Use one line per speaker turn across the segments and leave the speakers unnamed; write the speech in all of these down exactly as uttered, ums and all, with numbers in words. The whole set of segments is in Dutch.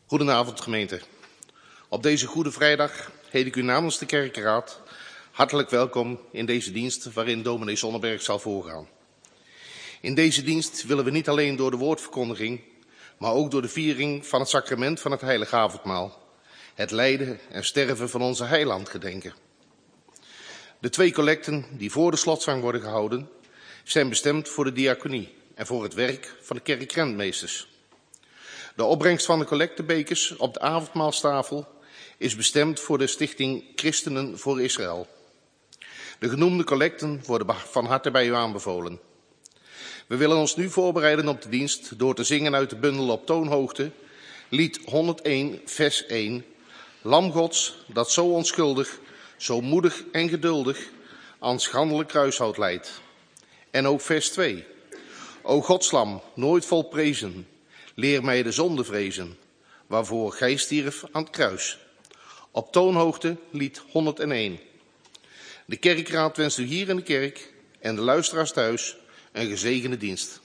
Goedenavond gemeente. Op deze Goede Vrijdag heet ik u namens de kerkenraad hartelijk welkom in deze dienst waarin dominee Zonneberg zal voorgaan. In deze dienst willen we niet alleen door de woordverkondiging, maar ook door de viering van het sacrament van het heilige avondmaal, het lijden en sterven van onze heiland gedenken. De twee collecten die voor de slotzang worden gehouden, zijn bestemd voor de diaconie en voor het werk van de kerkrentmeesters. De opbrengst van de collectebekers op de avondmaalstafel is bestemd voor de stichting Christenen voor Israël. De genoemde collecten worden van harte bij u aanbevolen. We willen ons nu voorbereiden op de dienst door te zingen uit de bundel op toonhoogte, lied honderdéén, vers één, Lam Gods, dat zo onschuldig, zo moedig en geduldig aan schandelijk kruishout leidt. En ook vers twee, O Godslam, nooit volprezen, leer mij de zonde vrezen, waarvoor gij stierf aan het kruis. Op toonhoogte lied honderdéén. De kerkraad wenst u hier in de kerk en de luisteraars thuis een gezegende dienst.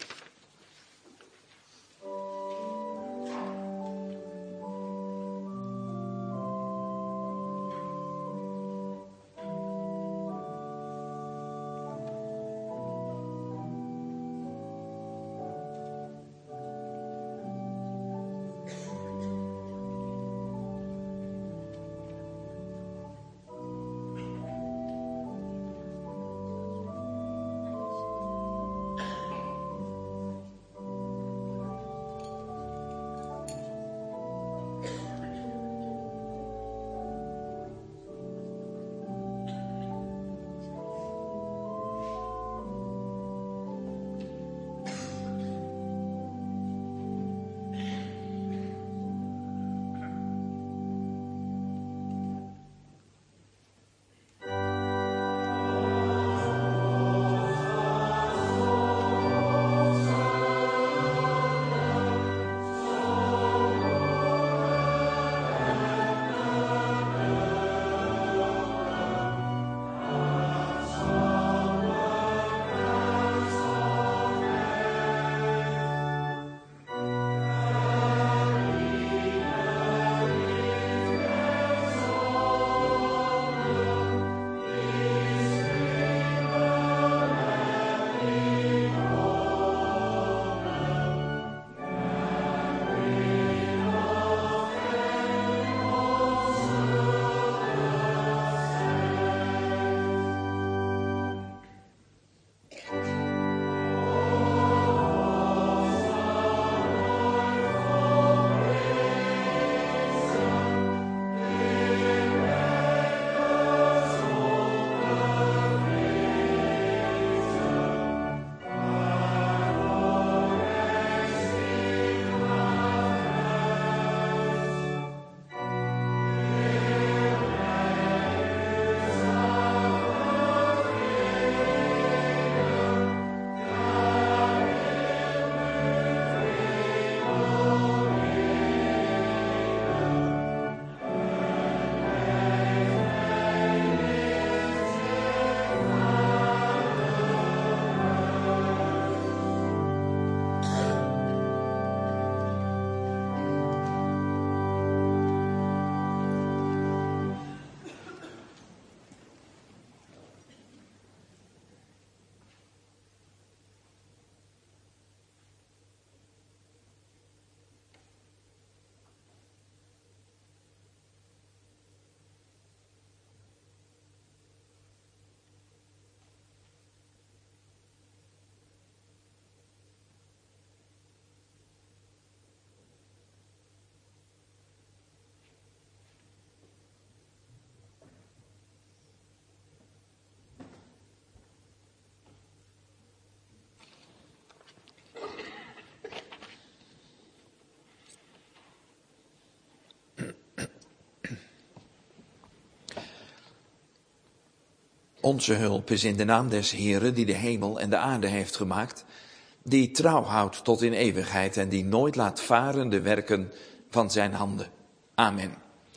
Onze hulp is in de naam des Heeren die de hemel en de aarde heeft gemaakt, die trouw houdt tot in eeuwigheid en die nooit laat varen de werken van zijn handen. Amen.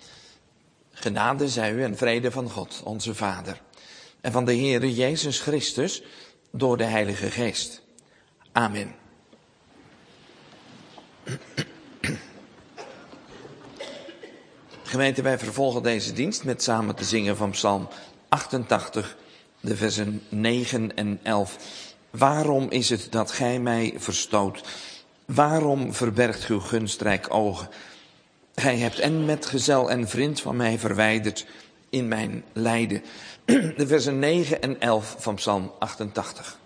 Genade zij u en vrede van God, onze Vader, en van de Heere Jezus Christus door de Heilige Geest. Amen. Gemeente, wij vervolgen deze dienst met samen te zingen van Psalm achtentachtig, de versen negen en elf. Waarom is het dat gij mij verstoot? Waarom verbergt uw gunstrijk ogen? Gij hebt en metgezel en vriend van mij verwijderd in mijn lijden. De versen negen en elf van Psalm achtentachtig.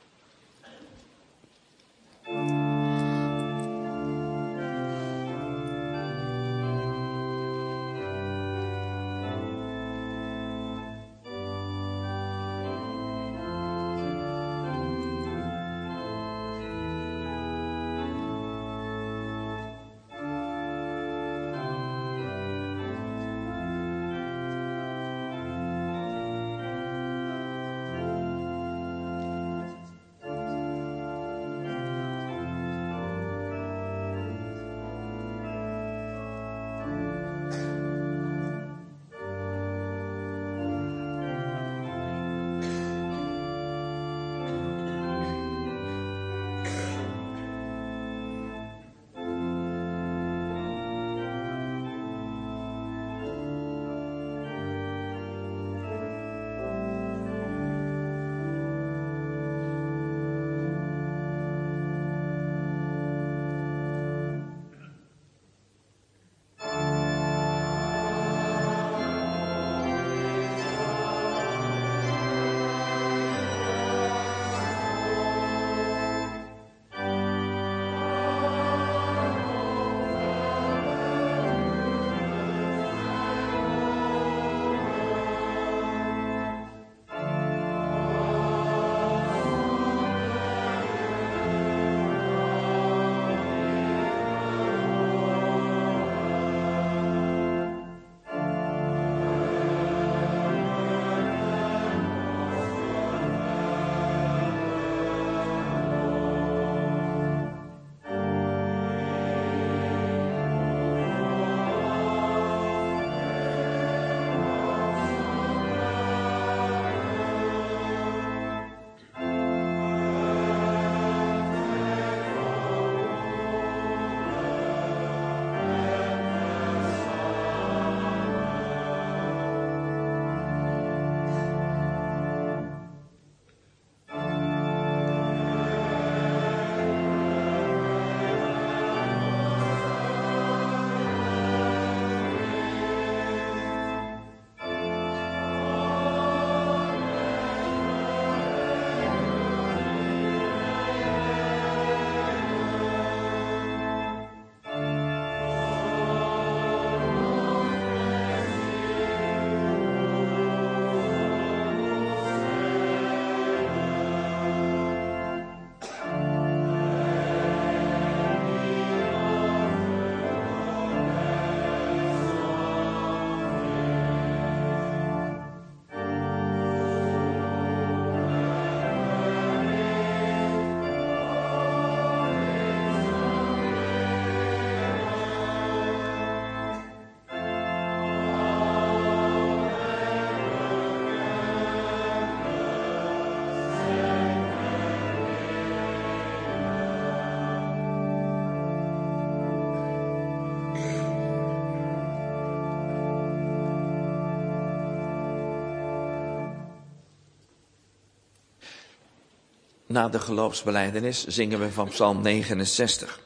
Na de geloofsbelijdenis zingen we van Psalm negenenzestig.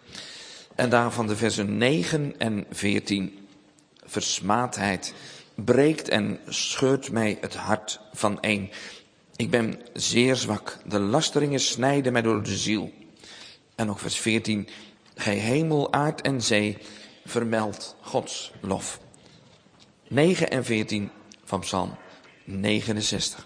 En daarvan de versen negen en veertien. Versmaadheid breekt en scheurt mij het hart van een. Ik ben zeer zwak, de lasteringen snijden mij door de ziel. En ook vers veertien. Gij hemel, aard en zee, vermeld Gods lof. negen en veertien van Psalm negenenzestig.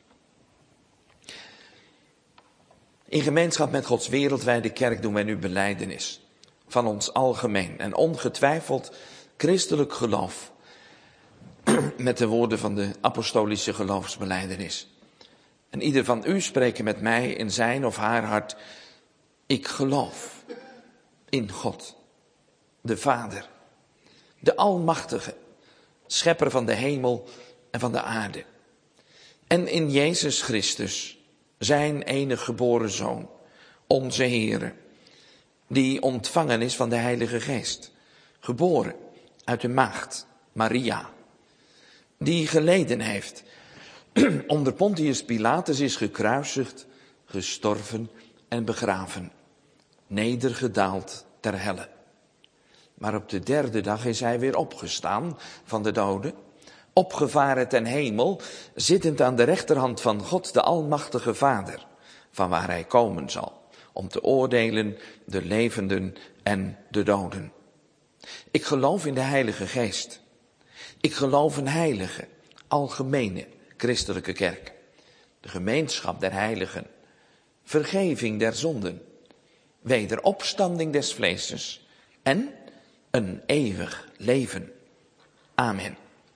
In gemeenschap met Gods wereldwijde kerk doen wij nu belijdenis van ons algemeen en ongetwijfeld christelijk geloof met de woorden van de apostolische geloofsbelijdenis. En ieder van u spreken met mij in zijn of haar hart: ik geloof in God, de Vader, de Almachtige, schepper van de hemel en van de aarde. En in Jezus Christus, zijn enige geboren Zoon, onze Heere, die ontvangen is van de Heilige Geest, geboren uit de maagd Maria, die geleden heeft, onder Pontius Pilatus is gekruisigd, gestorven en begraven, nedergedaald ter helle. Maar op de derde dag is hij weer opgestaan van de doden, opgevaren ten hemel, zittend aan de rechterhand van God, de Almachtige Vader, van waar hij komen zal, om te oordelen de levenden en de doden. Ik geloof in de Heilige Geest. Ik geloof een heilige, algemene, christelijke kerk. De gemeenschap der heiligen, vergeving der zonden, wederopstanding des vleeses en een eeuwig leven. Amen.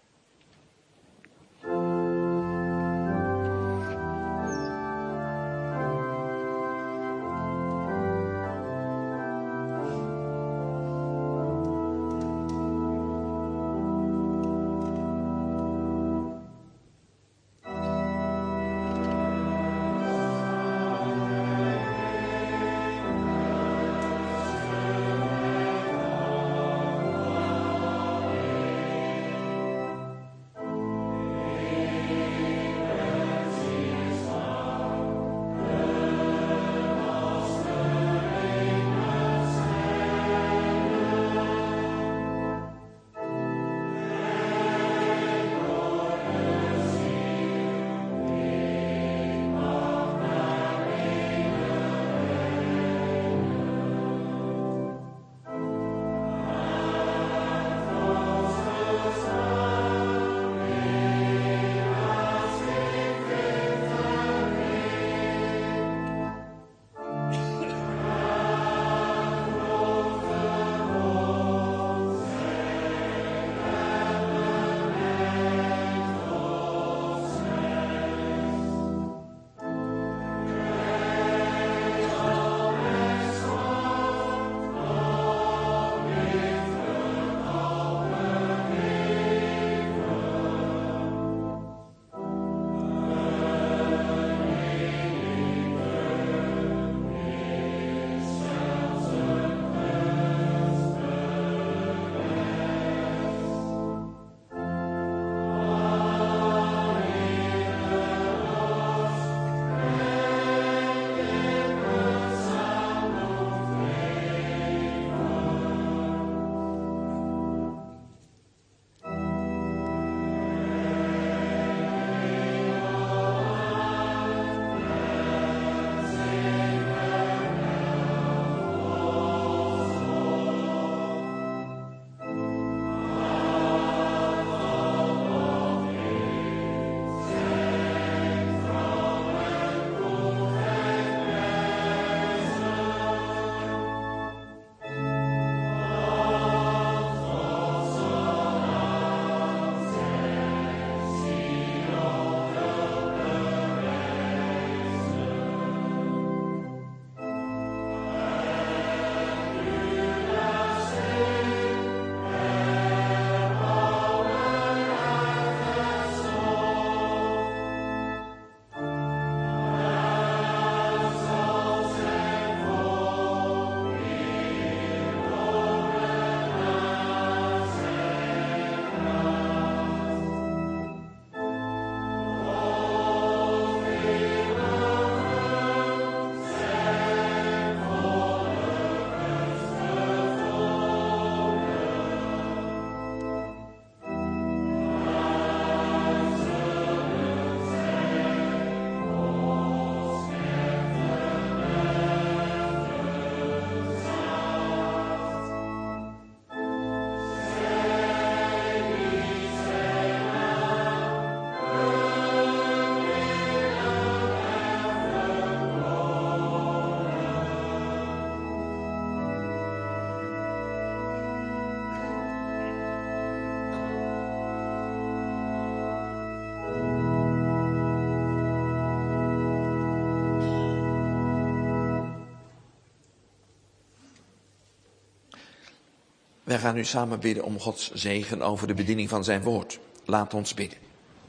Wij gaan nu samen bidden om Gods zegen over de bediening van zijn woord. Laat ons bidden.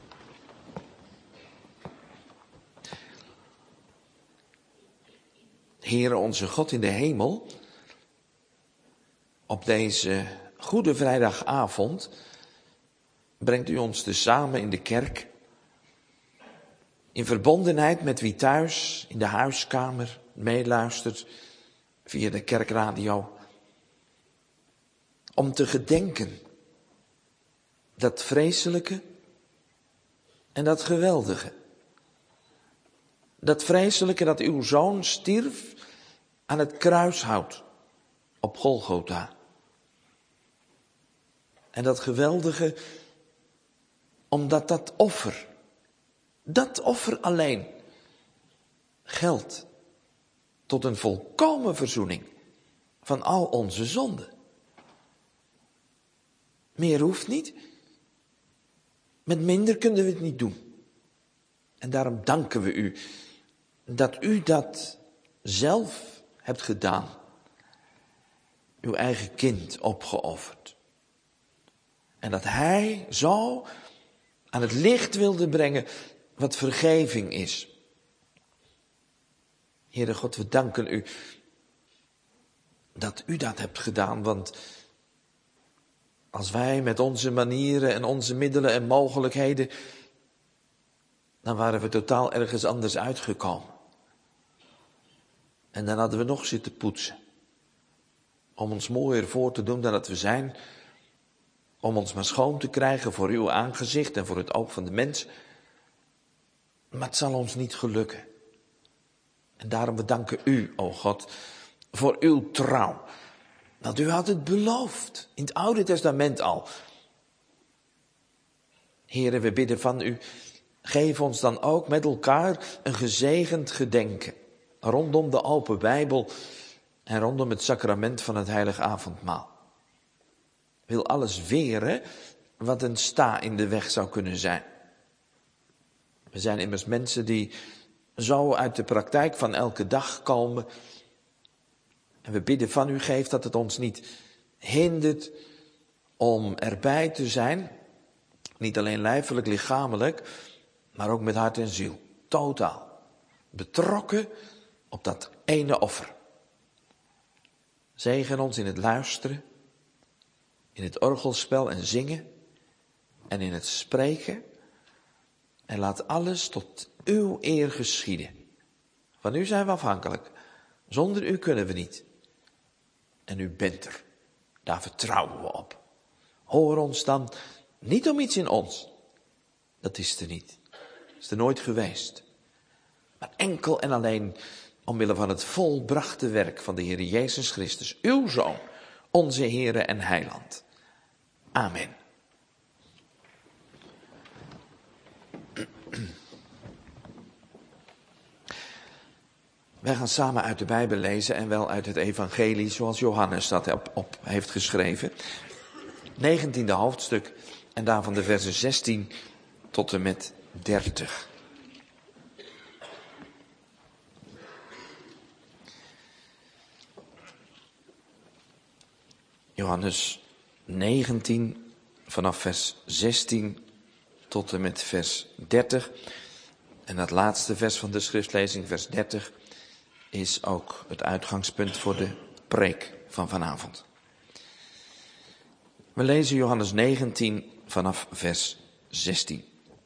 Heere onze God in de hemel, op deze Goede Vrijdagavond brengt u ons tezamen in de kerk, in verbondenheid met wie thuis in de huiskamer meeluistert via de kerkradio, om te gedenken dat vreselijke en dat geweldige. Dat vreselijke dat uw zoon stierf aan het kruishout op Golgotha. En dat geweldige, omdat dat offer, dat offer alleen, geldt tot een volkomen verzoening van al onze zonden. Meer hoeft niet. Met minder kunnen we het niet doen. En daarom danken we u dat u dat zelf hebt gedaan. Uw eigen kind opgeofferd. En dat hij zo aan het licht wilde brengen wat vergeving is. Heere God, we danken u dat u dat hebt gedaan, want als wij met onze manieren en onze middelen en mogelijkheden, dan waren we totaal ergens anders uitgekomen. En dan hadden we nog zitten poetsen. Om ons mooier voor te doen dan dat we zijn. Om ons maar schoon te krijgen voor uw aangezicht en voor het oog van de mens. Maar het zal ons niet gelukken. En daarom bedanken u, o God, voor uw trouw. Want u had het beloofd, in het Oude Testament al. Heere, we bidden van u, geef ons dan ook met elkaar een gezegend gedenken. Rondom de open Bijbel en rondom het sacrament van het heilig avondmaal. Wil alles weren wat een sta in de weg zou kunnen zijn. We zijn immers mensen die zo uit de praktijk van elke dag komen. En we bidden van u, geef dat het ons niet hindert om erbij te zijn. Niet alleen lijfelijk, lichamelijk, maar ook met hart en ziel. Totaal. Betrokken op dat ene offer. Zegen ons in het luisteren, in het orgelspel en zingen en in het spreken. En laat alles tot uw eer geschieden. Van u zijn we afhankelijk. Zonder u kunnen we niet. En u bent er. Daar vertrouwen we op. Hoor ons dan niet om iets in ons. Dat is er niet. Dat is er nooit geweest. Maar enkel en alleen omwille van het volbrachte werk van de Heer Jezus Christus, uw Zoon, onze Heere en Heiland. Amen. Wij gaan samen uit de Bijbel lezen en wel uit het evangelie zoals Johannes dat op, op heeft geschreven. negentiende hoofdstuk en daarvan de versen zestien tot en met dertig. Johannes negentien vanaf vers zestien tot en met vers dertig. En dat laatste vers van de schriftlezing, vers dertig, is ook het uitgangspunt voor de preek van vanavond. We lezen Johannes negentien vanaf vers zestien.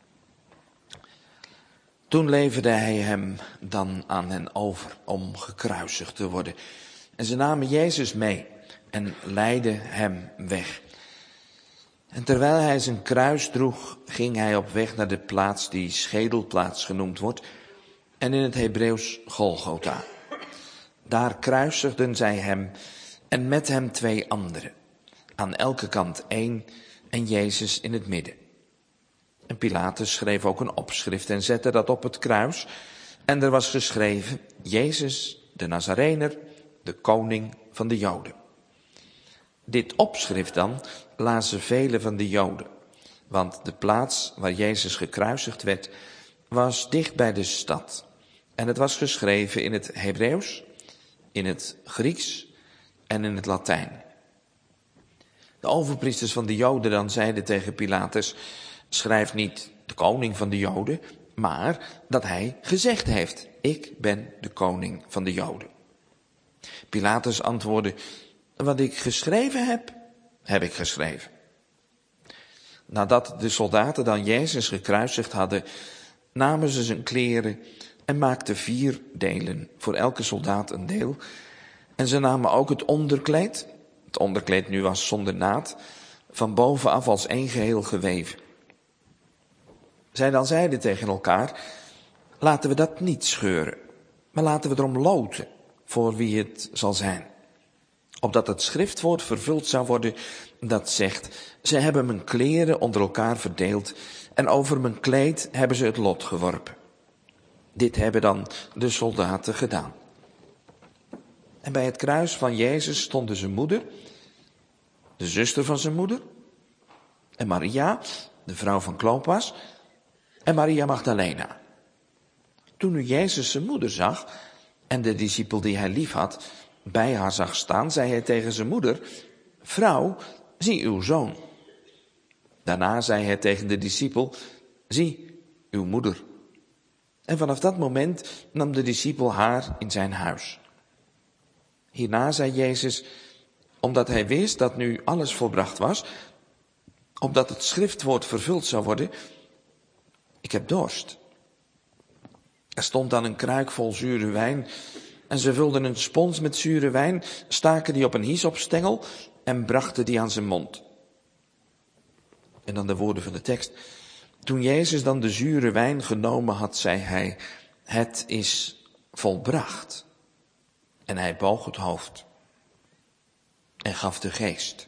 Toen leverde hij hem dan aan hen over om gekruisigd te worden. En ze namen Jezus mee en leidden hem weg. En terwijl hij zijn kruis droeg, ging hij op weg naar de plaats die Schedelplaats genoemd wordt en in het Hebreeuws Golgotha. Daar kruisigden zij hem en met hem twee anderen. Aan elke kant één en Jezus in het midden. En Pilatus schreef ook een opschrift en zette dat op het kruis. En er was geschreven, Jezus de Nazarener, de koning van de Joden. Dit opschrift dan lazen velen van de Joden. Want de plaats waar Jezus gekruisigd werd, was dicht bij de stad. En het was geschreven in het Hebreeuws, in het Grieks en in het Latijn. De overpriesters van de Joden dan zeiden tegen Pilatus, schrijf niet de koning van de Joden, maar dat hij gezegd heeft, ik ben de koning van de Joden. Pilatus antwoordde, wat ik geschreven heb, heb ik geschreven. Nadat de soldaten dan Jezus gekruisigd hadden, namen ze zijn kleren en maakten vier delen, voor elke soldaat een deel. En ze namen ook het onderkleed, het onderkleed nu was zonder naad, van bovenaf als één geheel geweven. Zij dan zeiden tegen elkaar, laten we dat niet scheuren, maar laten we erom loten voor wie het zal zijn. Opdat het schriftwoord vervuld zou worden dat zegt, ze hebben mijn kleren onder elkaar verdeeld en over mijn kleed hebben ze het lot geworpen. Dit hebben dan de soldaten gedaan. En bij het kruis van Jezus stonden zijn moeder, de zuster van zijn moeder, en Maria, de vrouw van Klopas, en Maria Magdalena. Toen nu Jezus zijn moeder zag en de discipel die hij lief had bij haar zag staan, zei hij tegen zijn moeder, vrouw, zie uw zoon. Daarna zei hij tegen de discipel, zie uw moeder. En vanaf dat moment nam de discipel haar in zijn huis. Hierna zei Jezus, omdat hij wist dat nu alles volbracht was, opdat het schriftwoord vervuld zou worden, ik heb dorst. Er stond dan een kruik vol zure wijn en ze vulden een spons met zure wijn, staken die op een hyssopstengel en brachten die aan zijn mond. En dan de woorden van de tekst. Toen Jezus dan de zure wijn genomen had, zei hij, het is volbracht. En hij boog het hoofd en gaf de geest.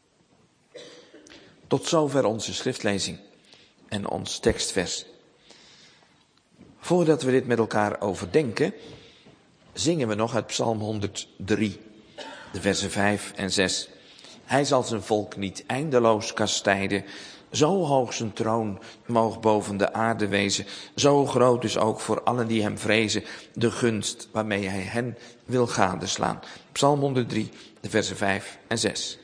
Tot zover onze schriftlezing en ons tekstvers. Voordat we dit met elkaar overdenken, zingen we nog uit Psalm honderddrie, de versen vijf en zes. Hij zal zijn volk niet eindeloos kastijden, zo hoog zijn troon moog boven de aarde wezen, zo groot is ook voor allen die hem vrezen de gunst waarmee hij hen wil gadeslaan. Psalm honderddrie, de versen vijf en zes.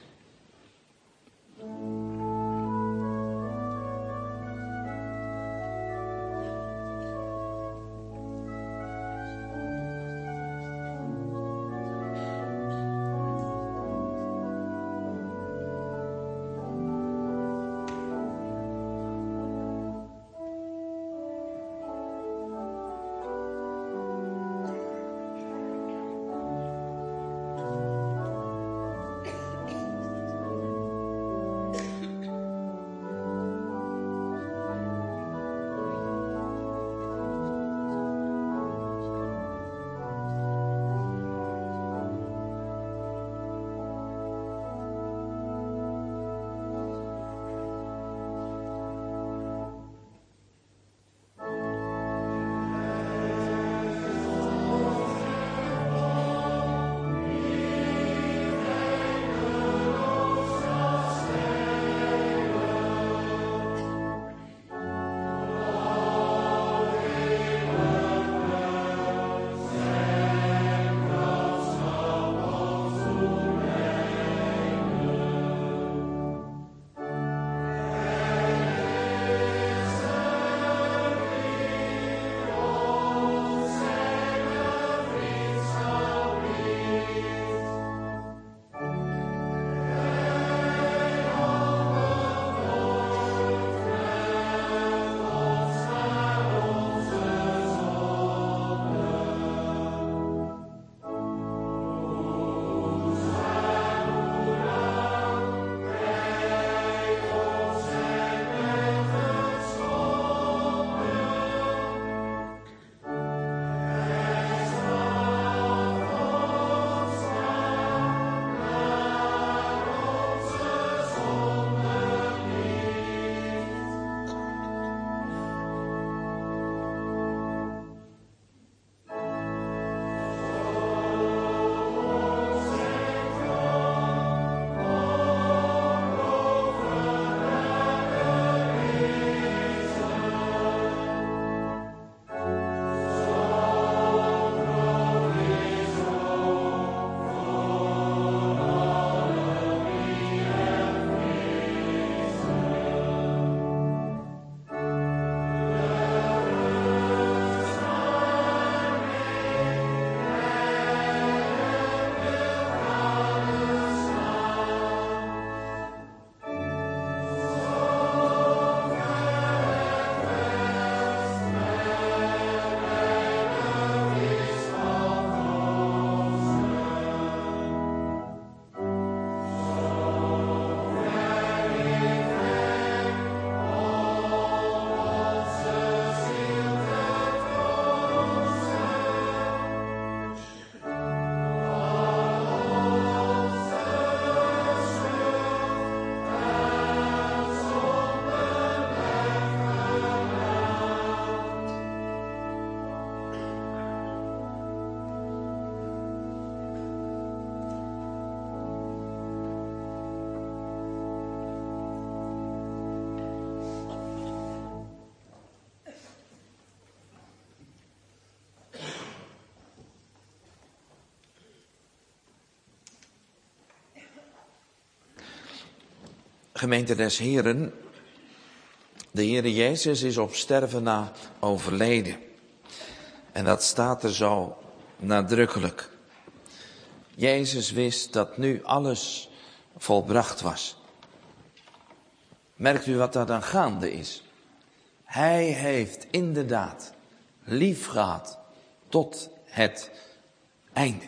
Gemeente des Heren, de Heere Jezus is op sterven na overleden. En dat staat er zo nadrukkelijk. Jezus wist dat nu alles volbracht was. Merkt u wat daar dan gaande is? Hij heeft inderdaad lief gehad tot het einde.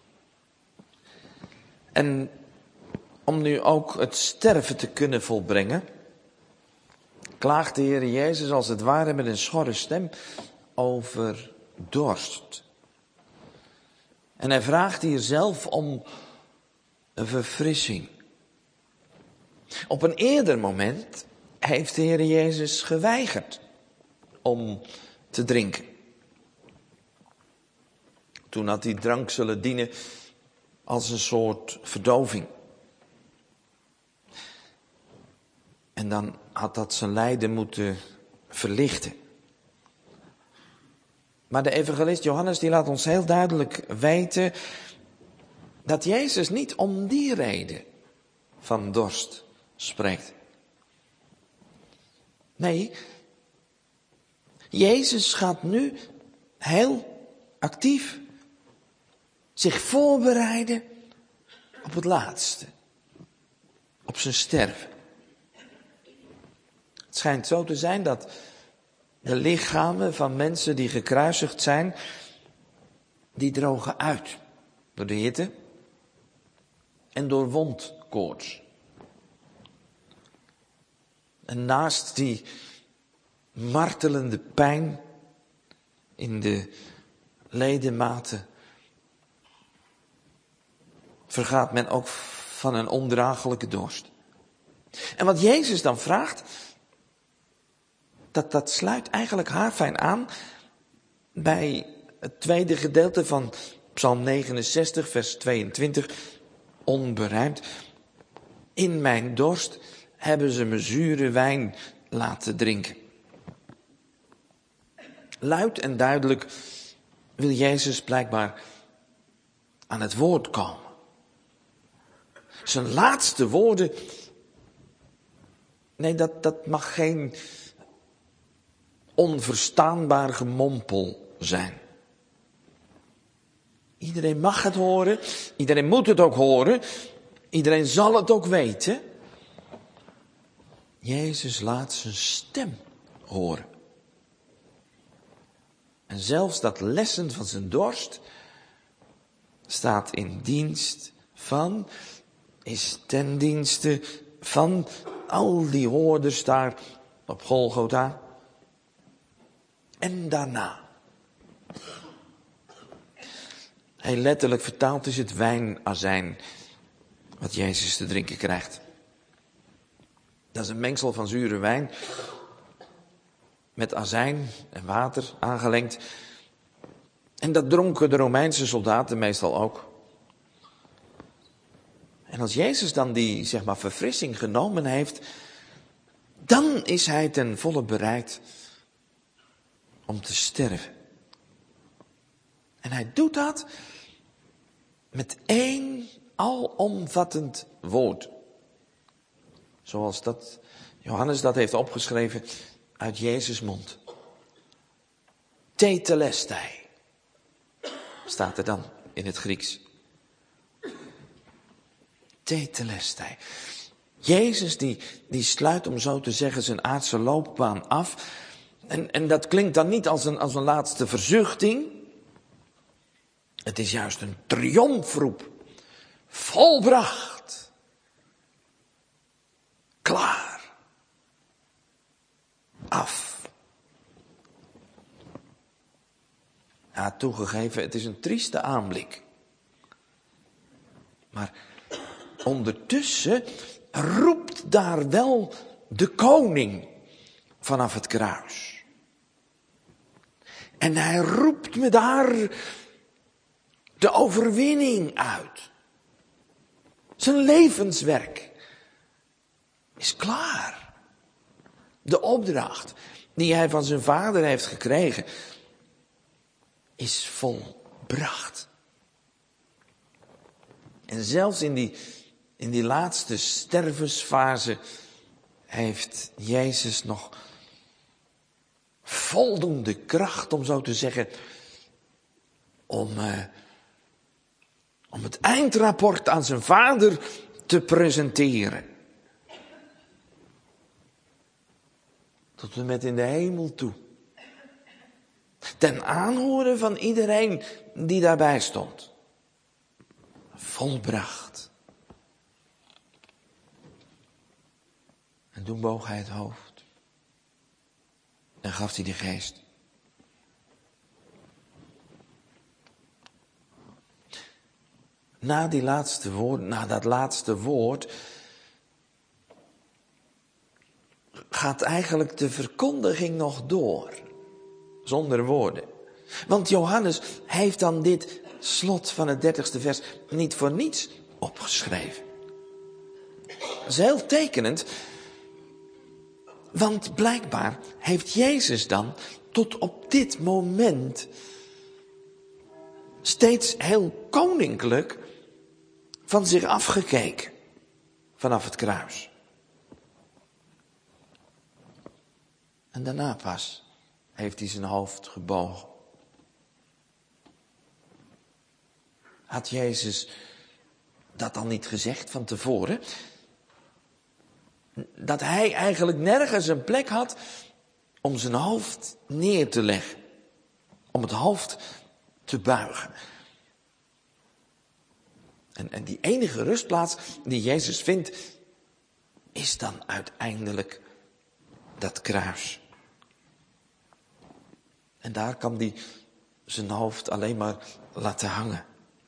En om nu ook het sterven te kunnen volbrengen, klaagt de Heer Jezus als het ware met een schorre stem over dorst. En hij vraagt hier zelf om een verfrissing. Op een eerder moment heeft de Heer Jezus geweigerd om te drinken. Toen had hij drank zullen dienen als een soort verdoving. En dan had dat zijn lijden moeten verlichten. Maar de evangelist Johannes die laat ons heel duidelijk weten dat Jezus niet om die reden van dorst spreekt. Nee, Jezus gaat nu heel actief zich voorbereiden op het laatste, op zijn sterven. Het schijnt zo te zijn dat de lichamen van mensen die gekruisigd zijn, die drogen uit door de hitte en door wondkoorts. En naast die martelende pijn in de ledematen vergaat men ook van een ondraaglijke dorst. En wat Jezus dan vraagt, dat, dat sluit eigenlijk haarfijn aan bij het tweede gedeelte van Psalm negenenzestig, vers tweeëntwintig, onberijmd. In mijn dorst hebben ze me zure wijn laten drinken. Luid en duidelijk wil Jezus blijkbaar aan het woord komen. Zijn laatste woorden, nee, dat, dat mag geen onverstaanbaar gemompel zijn. Iedereen mag het horen, iedereen moet het ook horen, iedereen zal het ook weten. Jezus laat zijn stem horen. En zelfs dat lessen van zijn dorst staat in dienst van, is ten dienste van al die hoorders daar op Golgotha. En daarna. Hij letterlijk vertaald is het wijnazijn wat Jezus te drinken krijgt. Dat is een mengsel van zure wijn met azijn en water aangelengd. En dat dronken de Romeinse soldaten meestal ook. En als Jezus dan die, zeg maar, verfrissing genomen heeft, dan is hij ten volle bereid om te sterven. En hij doet dat met één alomvattend woord. Zoals dat Johannes dat heeft opgeschreven uit Jezus' mond. Tetelestai staat er dan in het Grieks. Tetelestai. Jezus die, die sluit, om zo te zeggen, zijn aardse loopbaan af. En, en dat klinkt dan niet als een, als een laatste verzuchting. Het is juist een triomfroep. Volbracht. Klaar. Af. Ja, toegegeven, het is een trieste aanblik. Maar ondertussen roept daar wel de koning vanaf het kruis. En hij roept me daar de overwinning uit. Zijn levenswerk is klaar. De opdracht die hij van zijn vader heeft gekregen is volbracht. En zelfs in die, In die laatste stervensfase heeft Jezus nog voldoende kracht, om zo te zeggen, om, uh, om het eindrapport aan zijn vader te presenteren. Tot en met in de hemel toe. Ten aanhoren van iedereen die daarbij stond. Volbracht. En toen boog hij het hoofd. En gaf hij de geest. Na die laatste woord, na dat laatste woord, gaat eigenlijk de verkondiging nog door. Zonder woorden. Want Johannes heeft dan dit slot van het dertigste vers niet voor niets opgeschreven. Dat is heel tekenend. Want blijkbaar heeft Jezus dan tot op dit moment steeds heel koninklijk van zich afgekeken. Vanaf het kruis. En daarna pas heeft hij zijn hoofd gebogen. Had Jezus dat al niet gezegd van tevoren? Dat hij eigenlijk nergens een plek had om zijn hoofd neer te leggen. Om het hoofd te buigen. En, en die enige rustplaats die Jezus vindt, is dan uiteindelijk dat kruis. En daar kan hij zijn hoofd alleen maar laten hangen.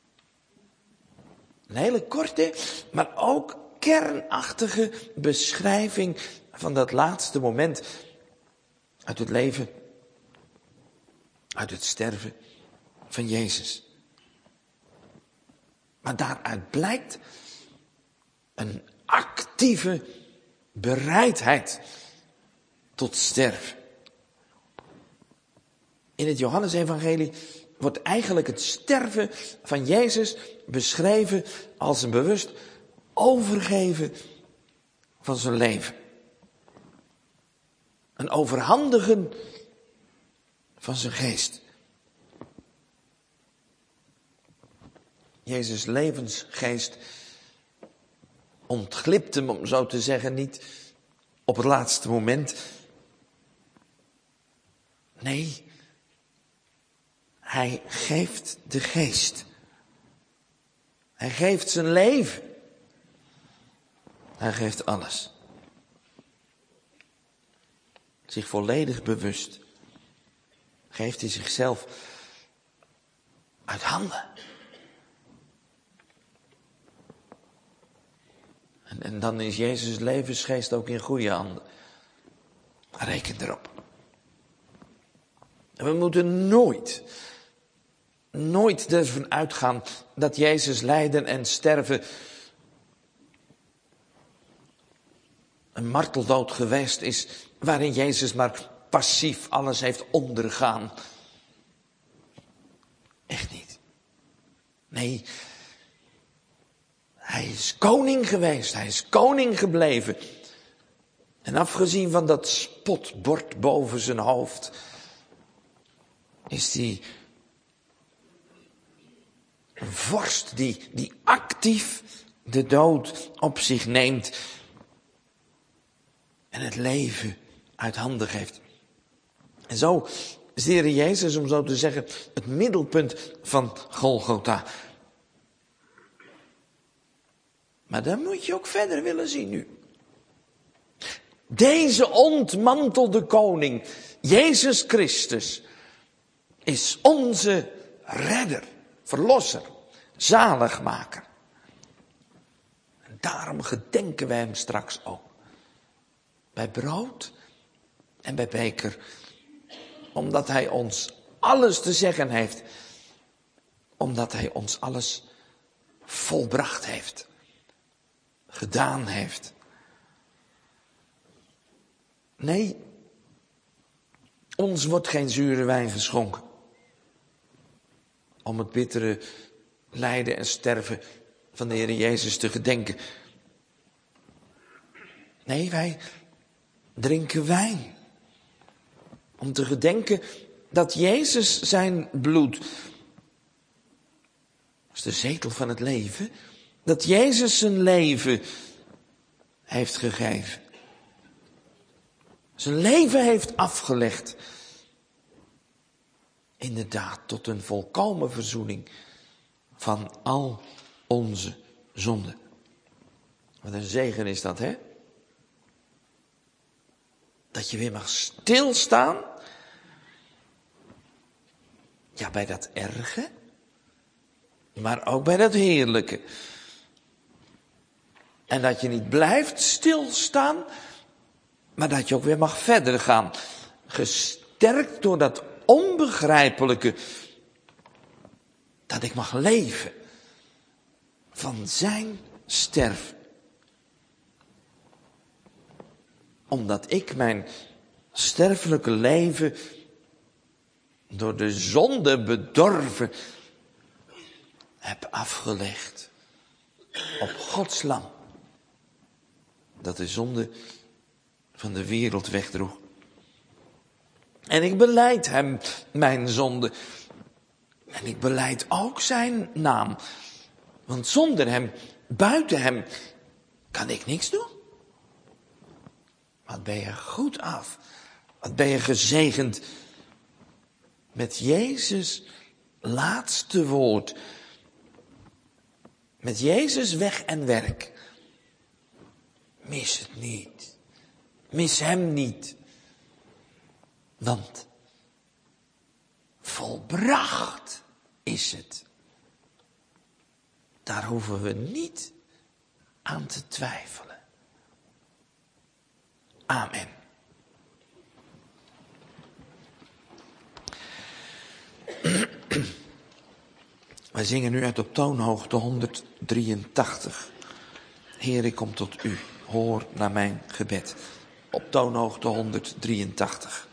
Een hele korte, maar ook kernachtige beschrijving van dat laatste moment uit het leven, uit het sterven van Jezus. Maar daaruit blijkt een actieve bereidheid tot sterven. In het Johannesevangelie wordt eigenlijk het sterven van Jezus beschreven als een bewust overgeven van zijn leven. Een overhandigen van zijn geest. Jezus' levensgeest ontglipt hem, om zo te zeggen, niet op het laatste moment. Nee, hij geeft de geest. Hij geeft zijn leven. Hij geeft alles. Zich volledig bewust geeft hij zichzelf uit handen. En, en dan is Jezus' levensgeest ook in goede handen. Reken erop. En we moeten nooit, nooit ervan uitgaan dat Jezus lijden en sterven een marteldood geweest is, waarin Jezus maar passief alles heeft ondergaan. Echt niet. Nee, hij is koning geweest, hij is koning gebleven. En afgezien van dat spotbord boven zijn hoofd, is hij een vorst die, die actief de dood op zich neemt en het leven uit handen geeft. En zo is de Heer Jezus, om zo te zeggen, het middelpunt van Golgotha. Maar dan moet je ook verder willen zien nu. Deze ontmantelde koning, Jezus Christus, is onze redder, verlosser, zaligmaker. En daarom gedenken wij hem straks ook. Bij brood en bij beker. Omdat hij ons alles te zeggen heeft. Omdat hij ons alles volbracht heeft. Gedaan heeft. Nee, ons wordt geen zure wijn geschonken. Om het bittere lijden en sterven van de Heer Jezus te gedenken. Nee, wij drinken wijn. Om te gedenken dat Jezus zijn bloed, dat is de zetel van het leven, dat Jezus zijn leven heeft gegeven. Zijn leven heeft afgelegd. Inderdaad, tot een volkomen verzoening van al onze zonden. Wat een zegen is dat, hè? Dat je weer mag stilstaan. Ja, bij dat erge. Maar ook bij dat heerlijke. En dat je niet blijft stilstaan. Maar dat je ook weer mag verder gaan. Gesterkt door dat onbegrijpelijke. Dat ik mag leven. Van zijn sterven. Omdat ik mijn sterfelijke leven door de zonde bedorven heb afgelegd op Gods lam. Dat de zonde van de wereld wegdroeg. En ik belijd hem mijn zonde. En ik belijd ook zijn naam. Want zonder hem, buiten hem, kan ik niks doen. Wat ben je goed af. Wat ben je gezegend. Met Jezus laatste woord. Met Jezus weg en werk. Mis het niet. Mis hem niet. Want volbracht is het. Daar hoeven we niet aan te twijfelen. Amen. Wij zingen nu uit op toonhoogte honderddrieëntachtig. Heer, ik kom tot u. Hoor naar mijn gebed. Op toonhoogte honderddrieëntachtig.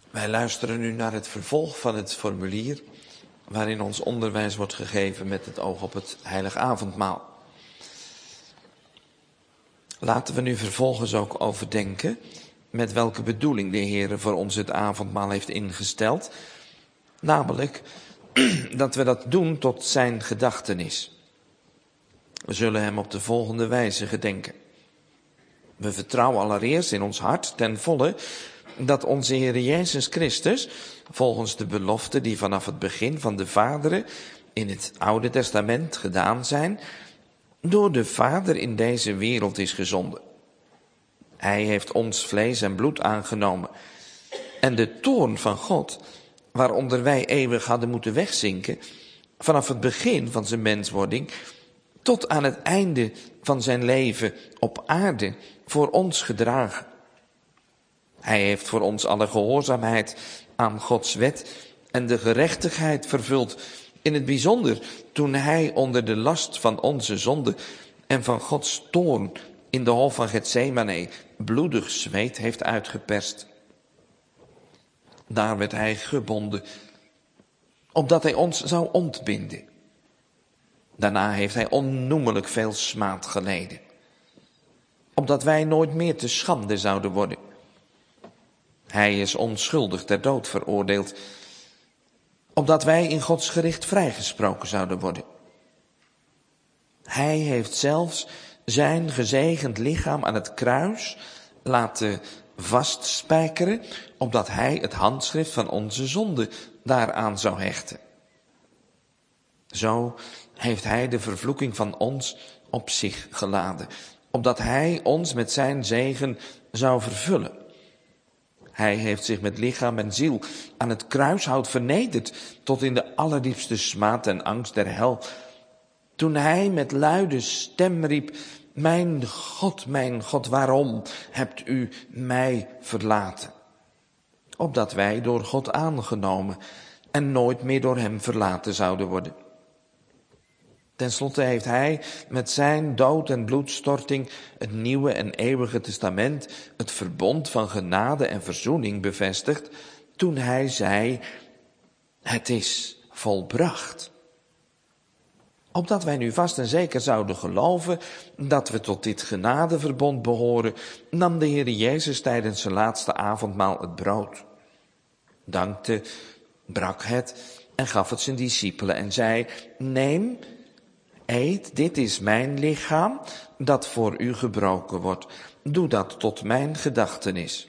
Wij luisteren nu naar het vervolg van het formulier waarin ons onderwijs wordt gegeven met het oog op het heilig avondmaal. Laten we nu vervolgens ook overdenken met welke bedoeling de Heer voor ons het avondmaal heeft ingesteld. Namelijk dat we dat doen tot zijn gedachtenis. We zullen hem op de volgende wijze gedenken. We vertrouwen allereerst in ons hart ten volle dat onze Heer Jezus Christus, volgens de beloften die vanaf het begin van de vaderen in het Oude Testament gedaan zijn, door de Vader in deze wereld is gezonden. Hij heeft ons vlees en bloed aangenomen. En de toorn van God, waaronder wij eeuwig hadden moeten wegzinken, vanaf het begin van zijn menswording tot aan het einde van zijn leven op aarde voor ons gedragen. Hij heeft voor ons alle gehoorzaamheid aan Gods wet en de gerechtigheid vervuld, in het bijzonder toen hij onder de last van onze zonde en van Gods toorn in de hof van Getsemane bloedig zweet heeft uitgeperst. Daar werd hij gebonden, opdat hij ons zou ontbinden. Daarna heeft hij onnoemelijk veel smaad geleden, opdat wij nooit meer te schande zouden worden. Hij is onschuldig ter dood veroordeeld, opdat wij in Gods gericht vrijgesproken zouden worden. Hij heeft zelfs zijn gezegend lichaam aan het kruis laten vastspijkeren, opdat hij het handschrift van onze zonde daaraan zou hechten. Zo heeft hij de vervloeking van ons op zich geladen, opdat hij ons met zijn zegen zou vervullen. Hij heeft zich met lichaam en ziel aan het kruishout vernederd tot in de allerdiepste smaad en angst der hel. Toen hij met luide stem riep: mijn God, mijn God, waarom hebt u mij verlaten? Opdat wij door God aangenomen en nooit meer door hem verlaten zouden worden. Ten slotte heeft hij met zijn dood en bloedstorting het nieuwe en eeuwige testament, het verbond van genade en verzoening bevestigd, toen hij zei: het is volbracht. Opdat wij nu vast en zeker zouden geloven dat we tot dit genadeverbond behoren, nam de Heer Jezus tijdens zijn laatste avondmaal het brood, dankte, brak het en gaf het zijn discipelen en zei: neem, eet, dit is mijn lichaam, dat voor u gebroken wordt. Doe dat tot mijn gedachtenis.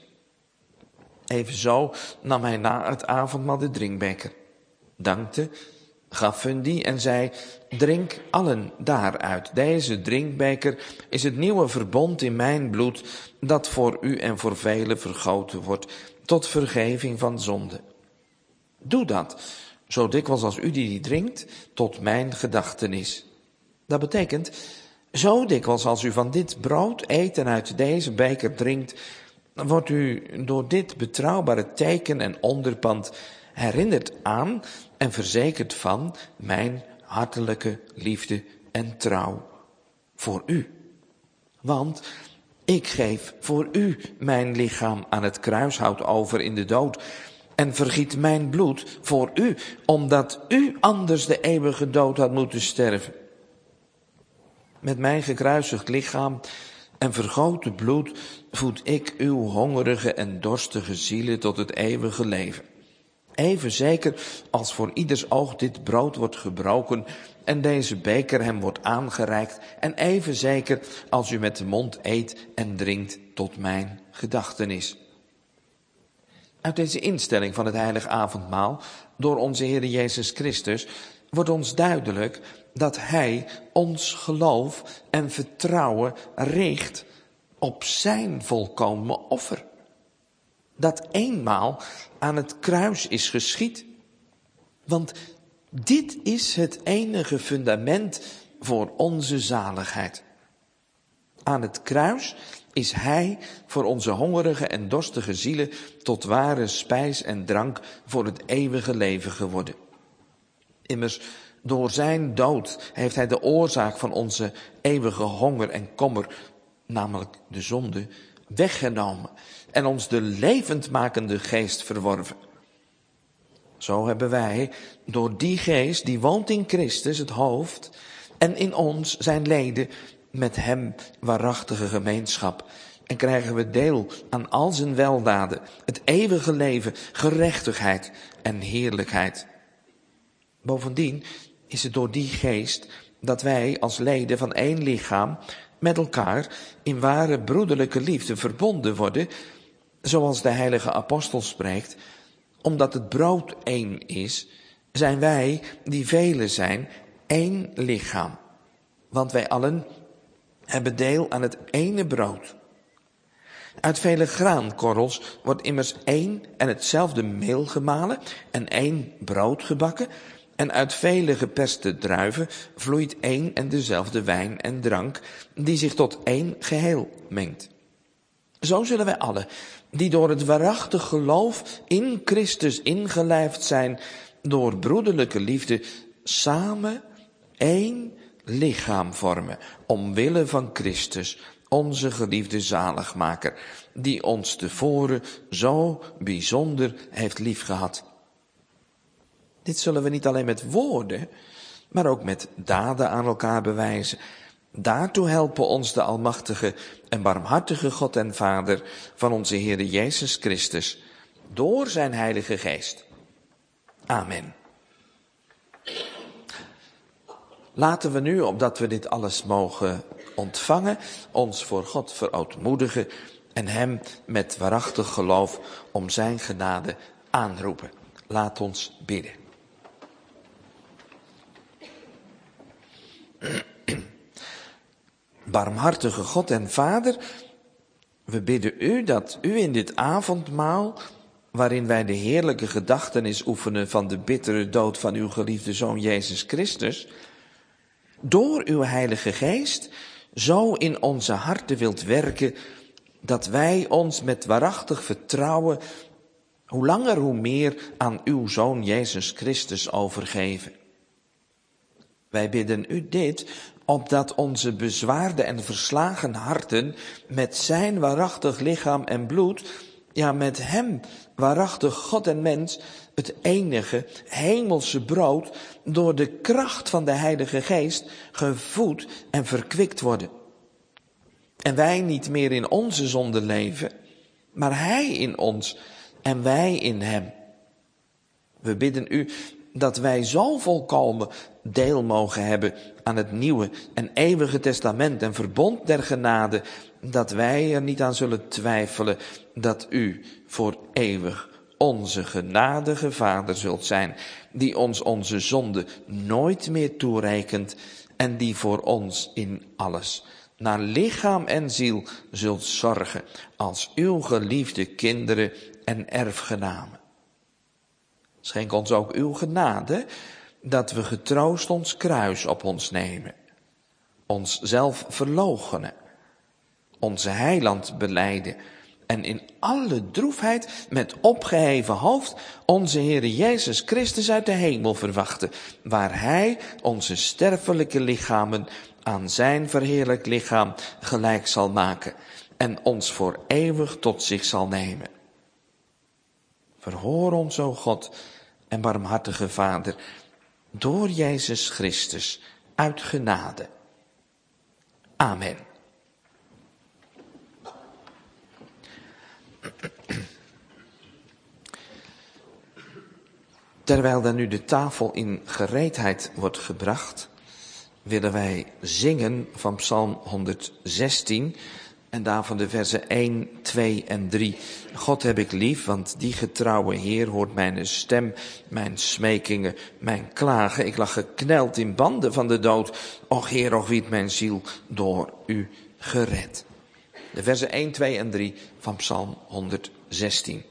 Evenzo nam hij na het avondmaal de drinkbeker, dankte, gaf hun die en zei: drink allen daaruit. Deze drinkbeker is het nieuwe verbond in mijn bloed, dat voor u en voor velen vergoten wordt, tot vergeving van zonde. Doe dat, zo dikwijls als u die drinkt, tot mijn gedachtenis. Dat betekent, zo dikwijls als u van dit brood eet en uit deze beker drinkt, wordt u door dit betrouwbare teken en onderpand herinnerd aan en verzekerd van mijn hartelijke liefde en trouw voor u. Want ik geef voor u mijn lichaam aan het kruishout over in de dood en vergiet mijn bloed voor u, omdat u anders de eeuwige dood had moeten sterven. Met mijn gekruisigd lichaam en vergoten bloed voed ik uw hongerige en dorstige zielen tot het eeuwige leven. Even zeker als voor ieders oog dit brood wordt gebroken en deze beker hem wordt aangereikt, en even zeker als u met de mond eet en drinkt tot mijn gedachtenis. Uit deze instelling van het heilig avondmaal door onze Heer Jezus Christus wordt ons duidelijk dat hij ons geloof en vertrouwen richt op zijn volkomen offer, dat eenmaal aan het kruis is geschied. Want dit is het enige fundament voor onze zaligheid. Aan het kruis is hij voor onze hongerige en dorstige zielen tot ware spijs en drank voor het eeuwige leven geworden. Immers, door zijn dood heeft hij de oorzaak van onze eeuwige honger en kommer, namelijk de zonde, weggenomen en ons de levendmakende geest verworven. Zo hebben wij door die geest, die woont in Christus, het hoofd, en in ons zijn leden, met hem waarachtige gemeenschap. En krijgen we deel aan al zijn weldaden, het eeuwige leven, gerechtigheid en heerlijkheid. Bovendien is het door die geest dat wij als leden van één lichaam met elkaar in ware broederlijke liefde verbonden worden, zoals de heilige apostel spreekt, omdat het brood één is, zijn wij, die velen zijn, één lichaam. Want wij allen hebben deel aan het ene brood. Uit vele graankorrels wordt immers één en hetzelfde meel gemalen en één brood gebakken. En uit vele geperste druiven vloeit één en dezelfde wijn en drank, die zich tot één geheel mengt. Zo zullen wij allen, die door het waarachtig geloof in Christus ingelijfd zijn, door broederlijke liefde, samen één lichaam vormen, omwille van Christus, onze geliefde zaligmaker, die ons tevoren zo bijzonder heeft liefgehad. Dit zullen we niet alleen met woorden, maar ook met daden aan elkaar bewijzen. Daartoe helpen ons de almachtige en barmhartige God en Vader van onze Heere Jezus Christus, door zijn Heilige Geest. Amen. Laten we nu, opdat we dit alles mogen ontvangen, ons voor God verootmoedigen en hem met waarachtig geloof om zijn genade aanroepen. Laat ons bidden. Barmhartige God en Vader, we bidden u dat u in dit avondmaal, waarin wij de heerlijke gedachtenis oefenen van de bittere dood van uw geliefde Zoon Jezus Christus, door uw Heilige Geest zo in onze harten wilt werken, dat wij ons met waarachtig vertrouwen, hoe langer hoe meer, aan uw Zoon Jezus Christus overgeven. Wij bidden u dit, opdat onze bezwaarde en verslagen harten met zijn waarachtig lichaam en bloed, ja met hem, waarachtig God en mens, het enige hemelse brood, door de kracht van de Heilige Geest gevoed en verkwikt worden. En wij niet meer in onze zonde leven, maar hij in ons en wij in hem. We bidden u dat wij zo volkomen deel mogen hebben aan het nieuwe en eeuwige testament en verbond der genade, dat wij er niet aan zullen twijfelen dat u voor eeuwig onze genadige Vader zult zijn, die ons onze zonde nooit meer toerekent en die voor ons in alles, naar lichaam en ziel, zult zorgen als uw geliefde kinderen en erfgenamen. Schenk ons ook uw genade, dat we getroost ons kruis op ons nemen, ons zelf verloochenen, onze heiland belijden en in alle droefheid met opgeheven hoofd onze Heere Jezus Christus uit de hemel verwachten, waar hij onze sterfelijke lichamen aan zijn verheerlijk lichaam gelijk zal maken en ons voor eeuwig tot zich zal nemen. Verhoor ons, o God en barmhartige Vader, door Jezus Christus uit genade. Amen. Terwijl dan nu de tafel in gereedheid wordt gebracht, willen wij zingen van Psalm honderdzestien en daarvan de versen één, twee en drie. God heb ik lief, want die getrouwe Heer hoort mijn stem, mijn smekingen, mijn klagen. Ik lag gekneld in banden van de dood. Och Heer, och wierd mijn ziel door u gered. De versen één, twee en drie van Psalm honderdzestien.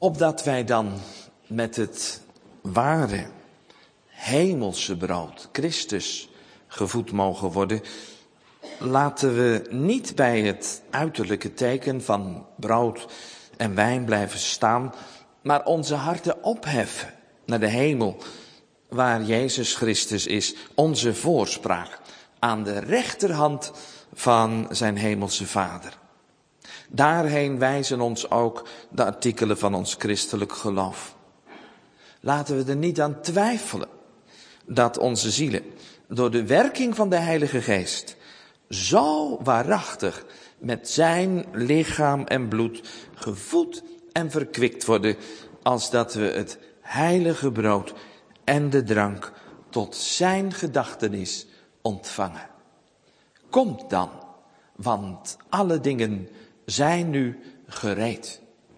Opdat wij dan met het ware hemelse brood, Christus, gevoed mogen worden, laten we niet bij het uiterlijke teken van brood en wijn blijven staan, maar onze harten opheffen naar de hemel, waar Jezus Christus is, onze voorspraak, aan de rechterhand van zijn hemelse Vader. Daarheen wijzen ons ook de artikelen van ons christelijk geloof. Laten we er niet aan twijfelen dat onze zielen door de werking van de Heilige Geest zo waarachtig met zijn lichaam en bloed gevoed en verkwikt worden, als dat we het heilige brood en de drank tot zijn gedachtenis ontvangen. Komt dan, want alle dingen zijn nu gereed.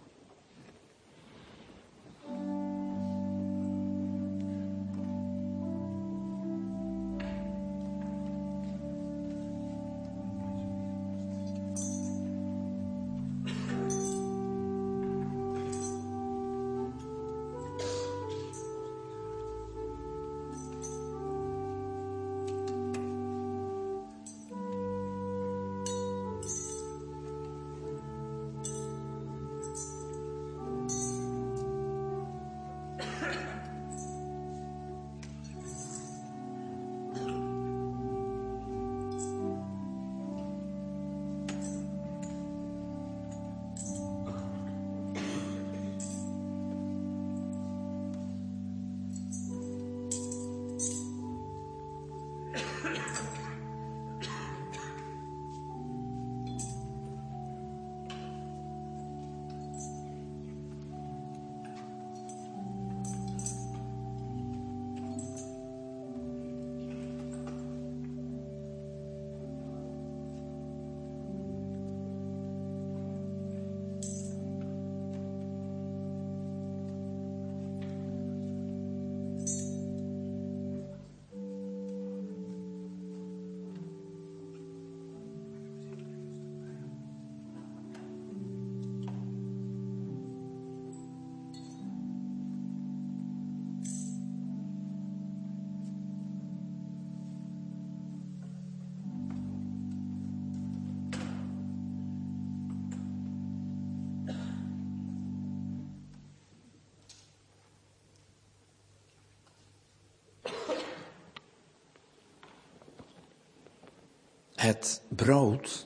Het brood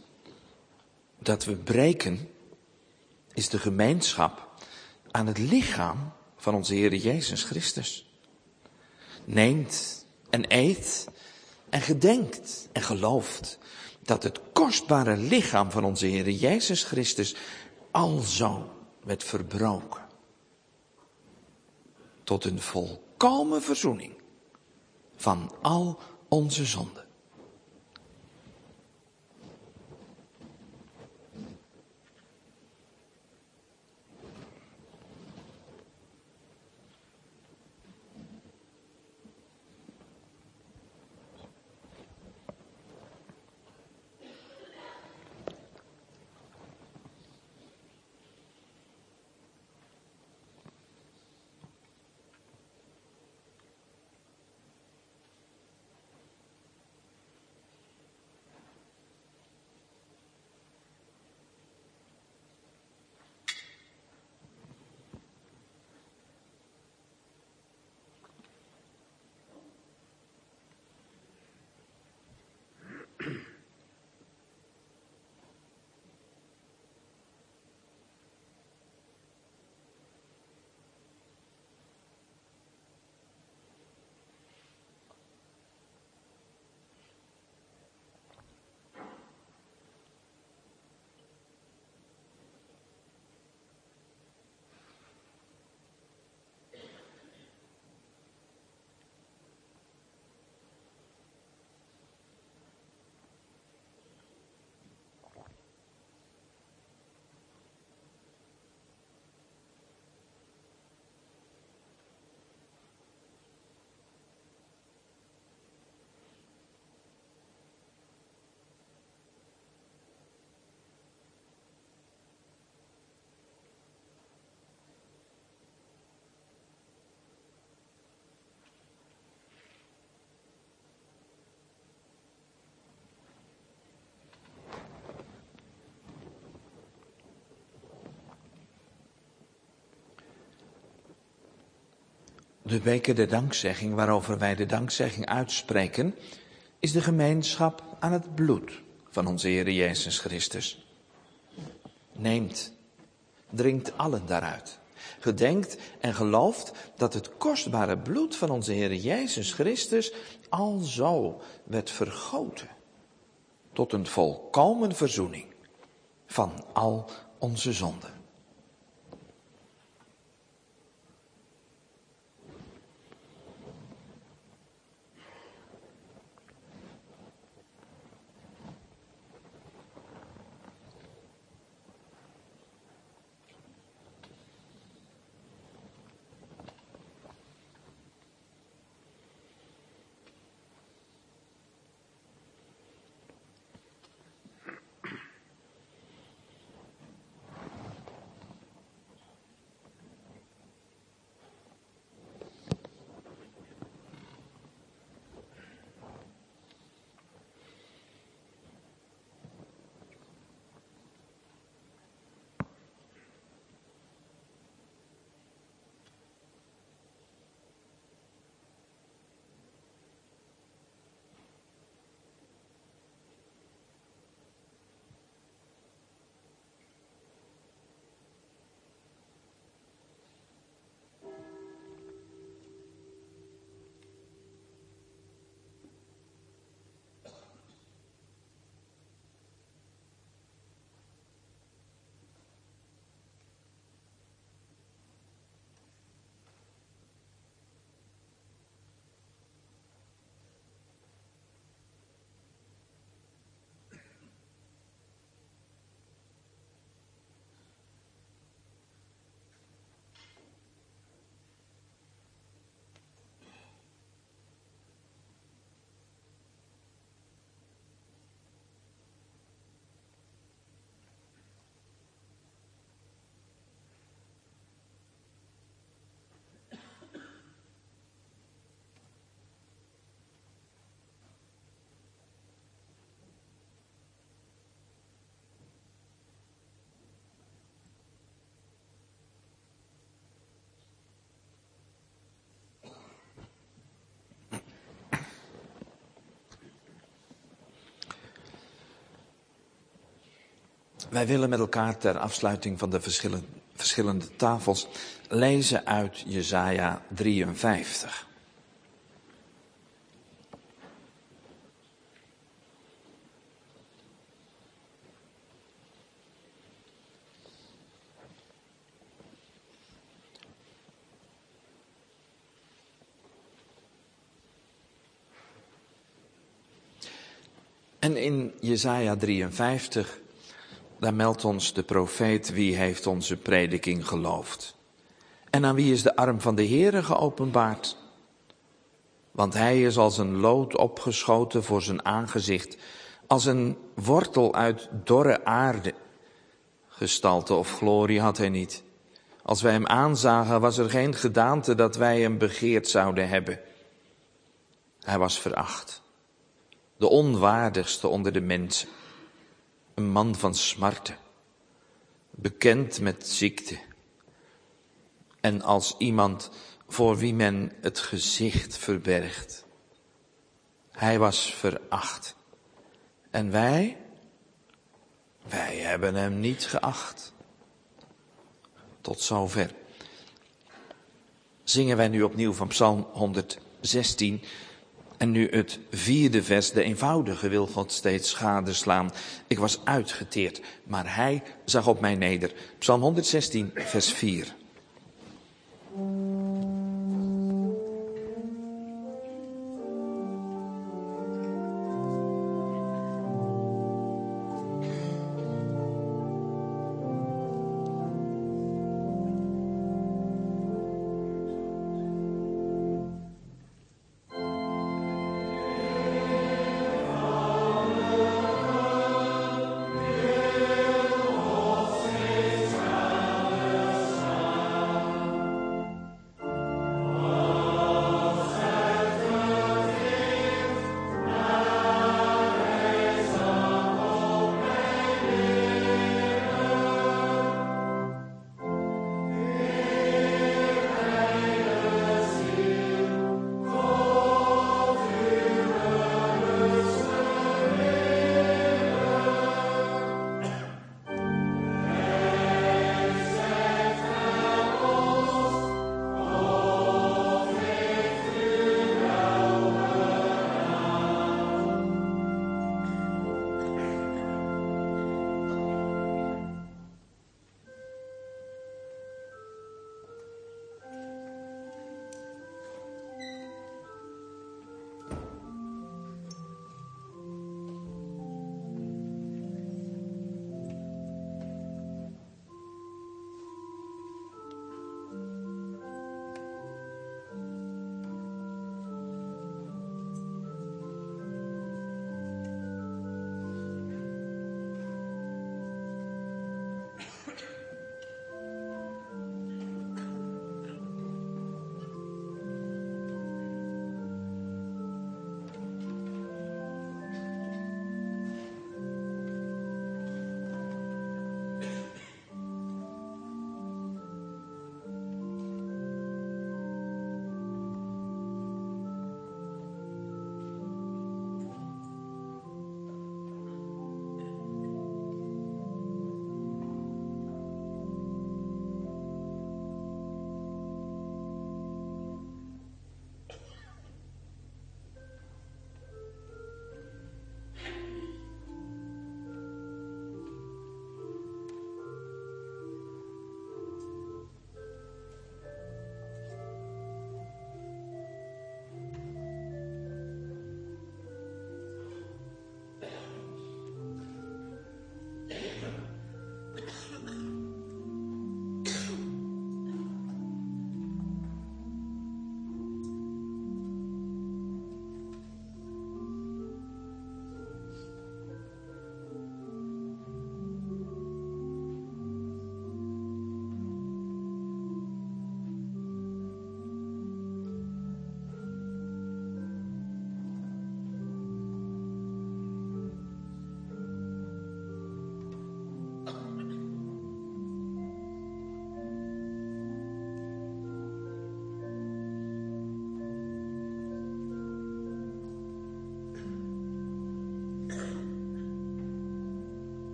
dat we breken is de gemeenschap aan het lichaam van onze Heer Jezus Christus. Neemt en eet en gedenkt en gelooft dat het kostbare lichaam van onze Heer Jezus Christus alzo werd verbroken tot een volkomen verzoening van al onze zonden. De beker der dankzegging waarover wij de dankzegging uitspreken, is de gemeenschap aan het bloed van onze Heer Jezus Christus. Neemt, drinkt allen daaruit. Gedenkt en gelooft dat het kostbare bloed van onze Heer Jezus Christus alzo werd vergoten tot een volkomen verzoening van al onze zonden. Wij willen met elkaar ter afsluiting van de verschillende, verschillende tafels lezen uit Jesaja drieënvijftig. En in Jesaja drieënvijftig, daar meldt ons de profeet wie heeft onze prediking geloofd. En aan wie is de arm van de Heere geopenbaard? Want hij is als een lood opgeschoten voor zijn aangezicht, als een wortel uit dorre aarde. Gestalte of glorie had hij niet. Als wij hem aanzagen, was er geen gedaante dat wij hem begeerd zouden hebben. Hij was veracht, de onwaardigste onder de mensen. Een man van smarten, bekend met ziekte. En als iemand voor wie men het gezicht verbergt. Hij was veracht. En wij, wij hebben hem niet geacht. Tot zover. Zingen wij nu opnieuw van Psalm honderdzestien... En nu het vierde vers, de eenvoudige wil God steeds gadeslaan. Ik was uitgeteerd, maar hij zag op mij neder. Psalm honderdzestien, vers vier.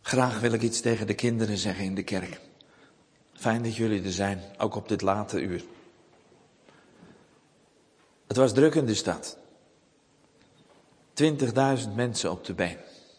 Graag wil ik iets tegen de kinderen zeggen in de kerk. Fijn dat jullie er zijn, ook op dit late uur. Het was druk in de stad. twintigduizend mensen op de been.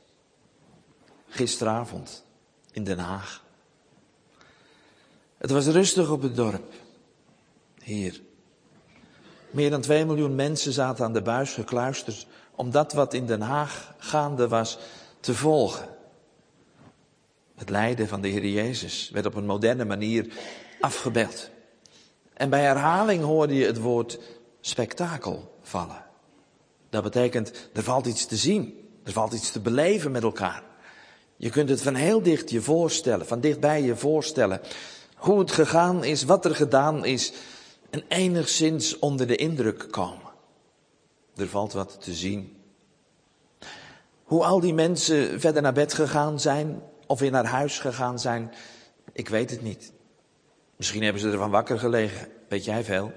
Gisteravond in Den Haag. Het was rustig op het dorp. Hier. Meer dan twee miljoen mensen zaten aan de buis gekluisterd om dat wat in Den Haag gaande was te volgen. Het lijden van de Heer Jezus werd op een moderne manier afgebeeld. En bij herhaling hoorde je het woord spektakel vallen. Dat betekent, er valt iets te zien. Er valt iets te beleven met elkaar. Je kunt het van heel dicht je voorstellen, van dichtbij je voorstellen. Hoe het gegaan is, wat er gedaan is. En enigszins onder de indruk komen. Er valt wat te zien. Hoe al die mensen verder naar bed gegaan zijn, of weer naar huis gegaan zijn, ik weet het niet. Misschien hebben ze ervan wakker gelegen, weet jij veel.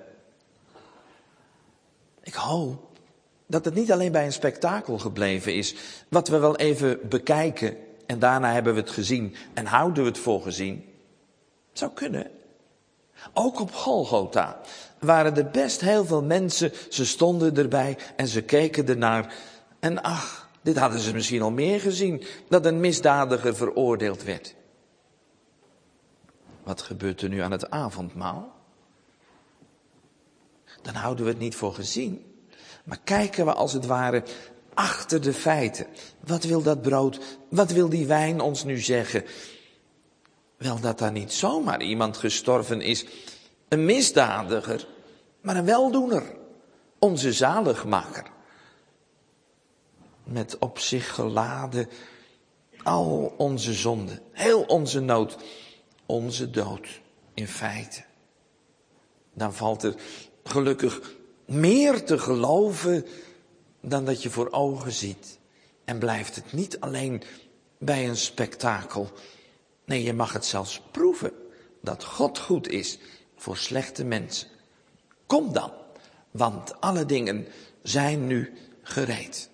Ik hoop dat het niet alleen bij een spektakel gebleven is, wat we wel even bekijken en daarna hebben we het gezien en houden we het voor gezien. Het zou kunnen. Ook op Golgotha waren er best heel veel mensen, ze stonden erbij en ze keken ernaar. En ach, dit hadden ze misschien al meer gezien, dat een misdadiger veroordeeld werd. Wat gebeurt er nu aan het avondmaal? Dan houden we het niet voor gezien. Maar kijken we als het ware achter de feiten. Wat wil dat brood, wat wil die wijn ons nu zeggen? Wel, dat daar niet zomaar iemand gestorven is. Een misdadiger, maar een weldoener. Onze zaligmaker. Met op zich geladen al onze zonden, heel onze nood, onze dood in feite. Dan valt er gelukkig meer te geloven dan dat je voor ogen ziet. En blijft het niet alleen bij een spektakel. Nee, je mag het zelfs proeven dat God goed is voor slechte mensen. Kom dan, want alle dingen zijn nu gereed.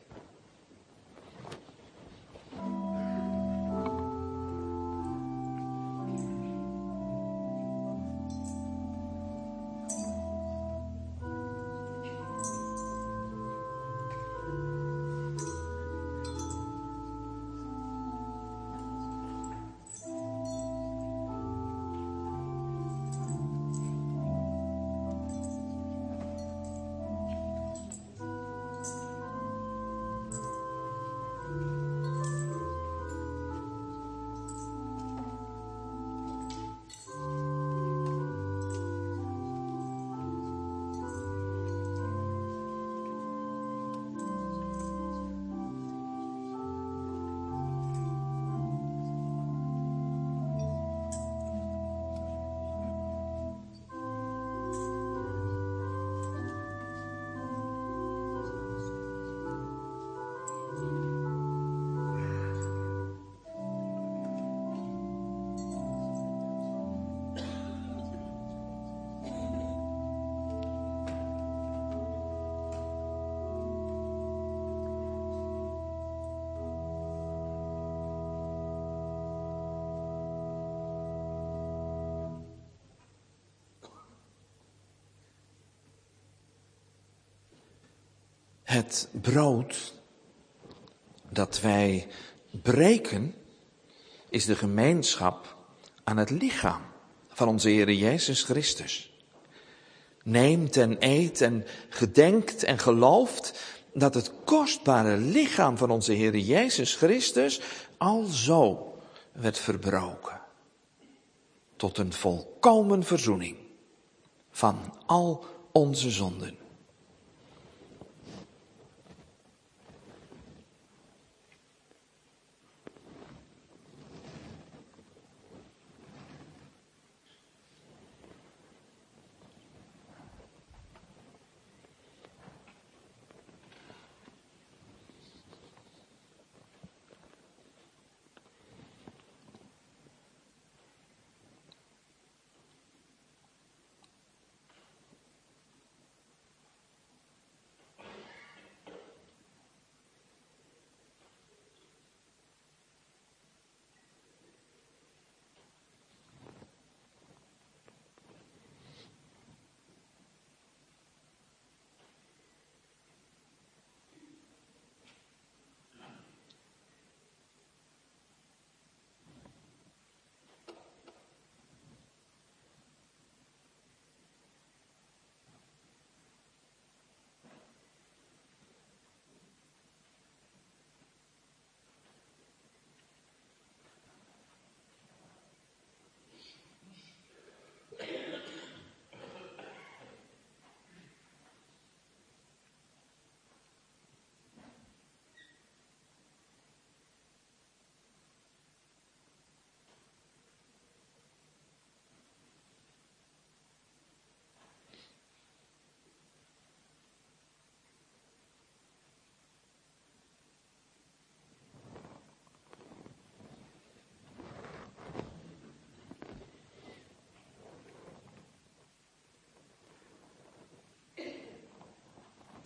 Het brood dat wij breken is de gemeenschap aan het lichaam van onze Heer Jezus Christus. Neemt en eet en gedenkt en gelooft dat het kostbare lichaam van onze Heer Jezus Christus alzo werd verbroken. Tot een volkomen verzoening van al onze zonden.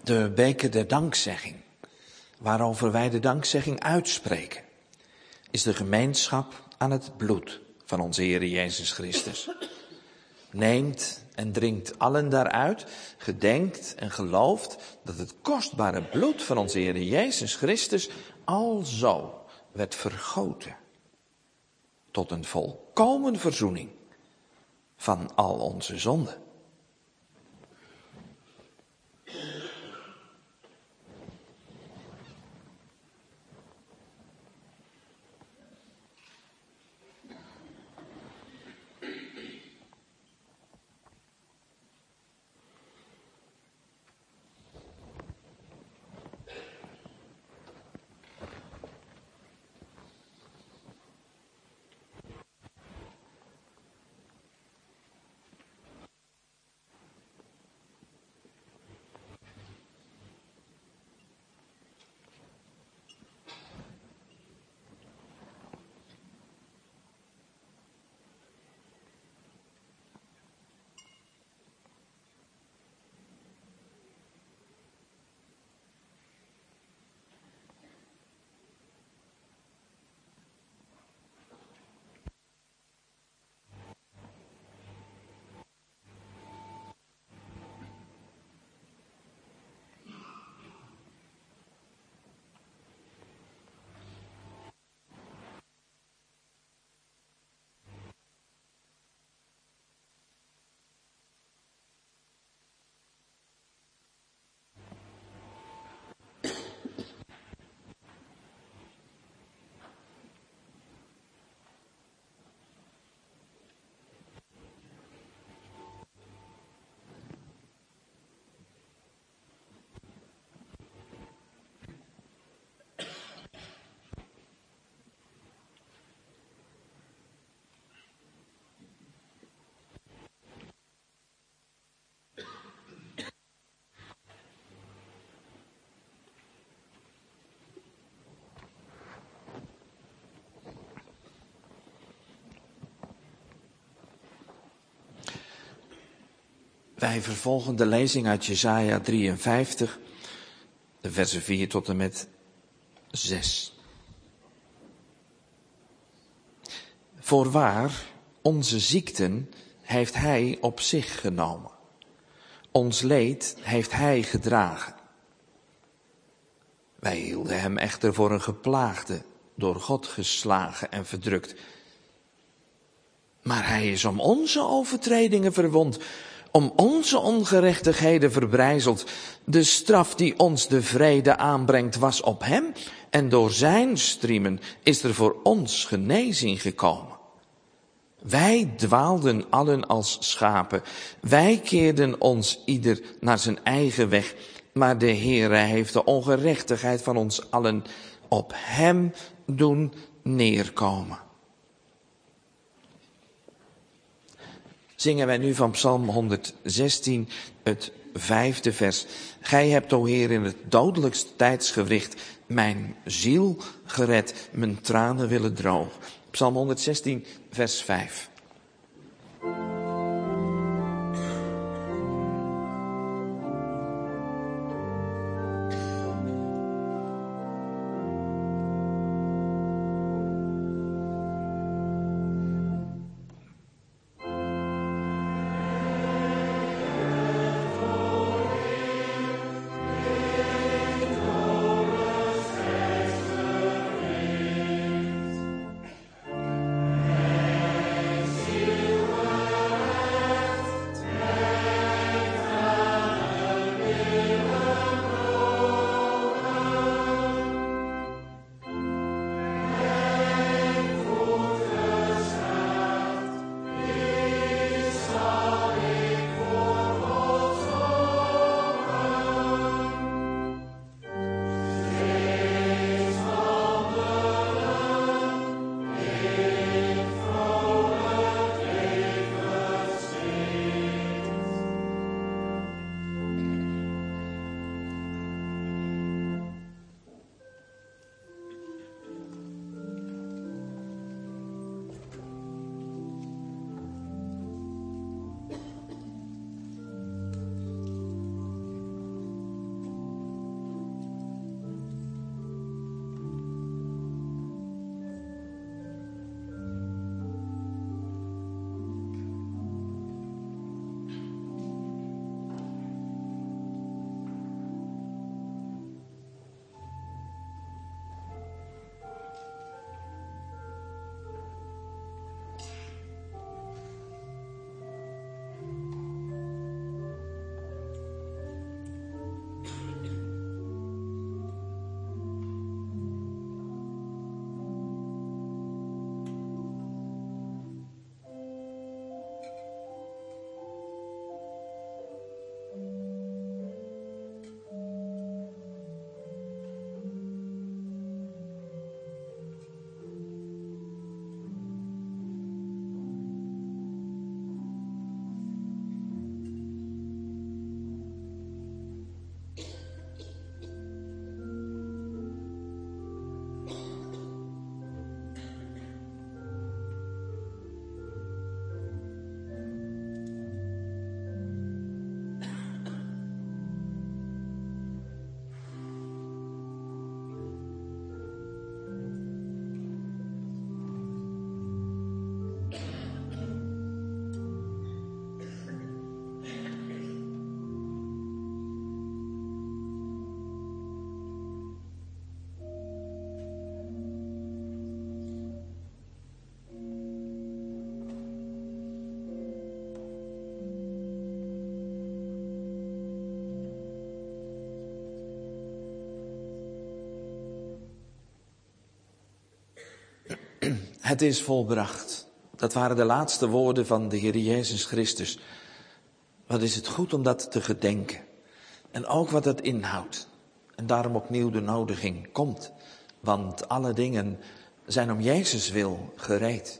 De beker der dankzegging, waarover wij de dankzegging uitspreken, is de gemeenschap aan het bloed van onze Heer Jezus Christus. Neemt en drinkt allen daaruit, gedenkt en gelooft dat het kostbare bloed van onze Heer Jezus Christus alzo werd vergoten tot een volkomen verzoening van al onze zonden. Wij vervolgen de lezing uit Jesaja drieënvijftig, de versen vier tot en met zes. Voorwaar, onze ziekten heeft hij op zich genomen. Ons leed heeft hij gedragen. Wij hielden hem echter voor een geplaagde, door God geslagen en verdrukt. Maar hij is om onze overtredingen verwond, om onze ongerechtigheden verbrijzeld. De straf die ons de vrede aanbrengt was op hem, en door zijn striemen is er voor ons genezing gekomen. Wij dwaalden allen als schapen, wij keerden ons ieder naar zijn eigen weg, maar de Heere heeft de ongerechtigheid van ons allen op hem doen neerkomen. Zingen wij nu van Psalm honderdzestien, het vijfde vers. Gij hebt, o Heer, in het dodelijkste tijdsgewricht mijn ziel gered, mijn tranen willen droog. Psalm honderdzestien, vers vijf. Het is volbracht. Dat waren de laatste woorden van de Heer Jezus Christus. Wat is het goed om dat te gedenken. En ook wat dat inhoudt. En daarom opnieuw de nodiging. Komt, want alle dingen zijn om Jezus wil gereed.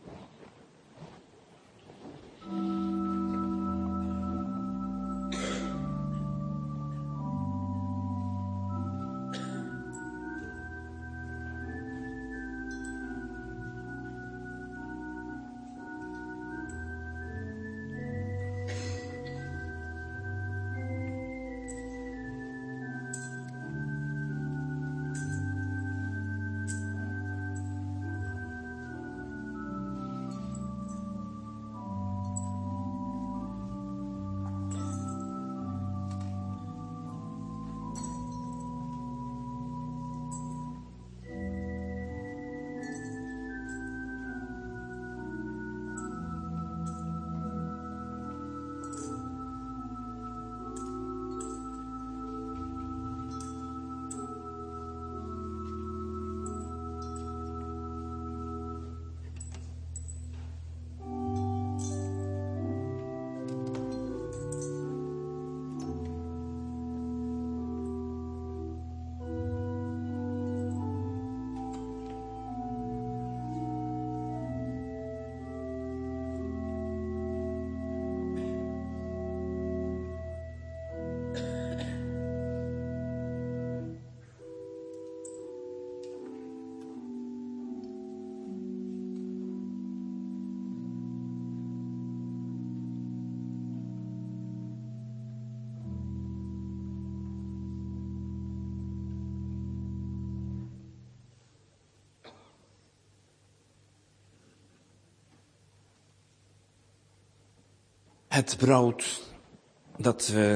Het brood dat we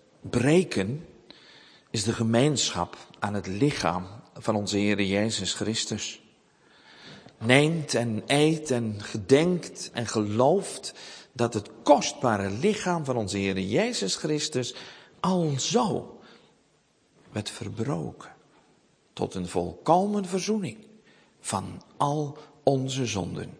breken is de gemeenschap aan het lichaam van onze Heer Jezus Christus. Neemt en eet en gedenkt en gelooft dat het kostbare lichaam van onze Heer Jezus Christus alzo werd verbroken tot een volkomen verzoening van al onze zonden.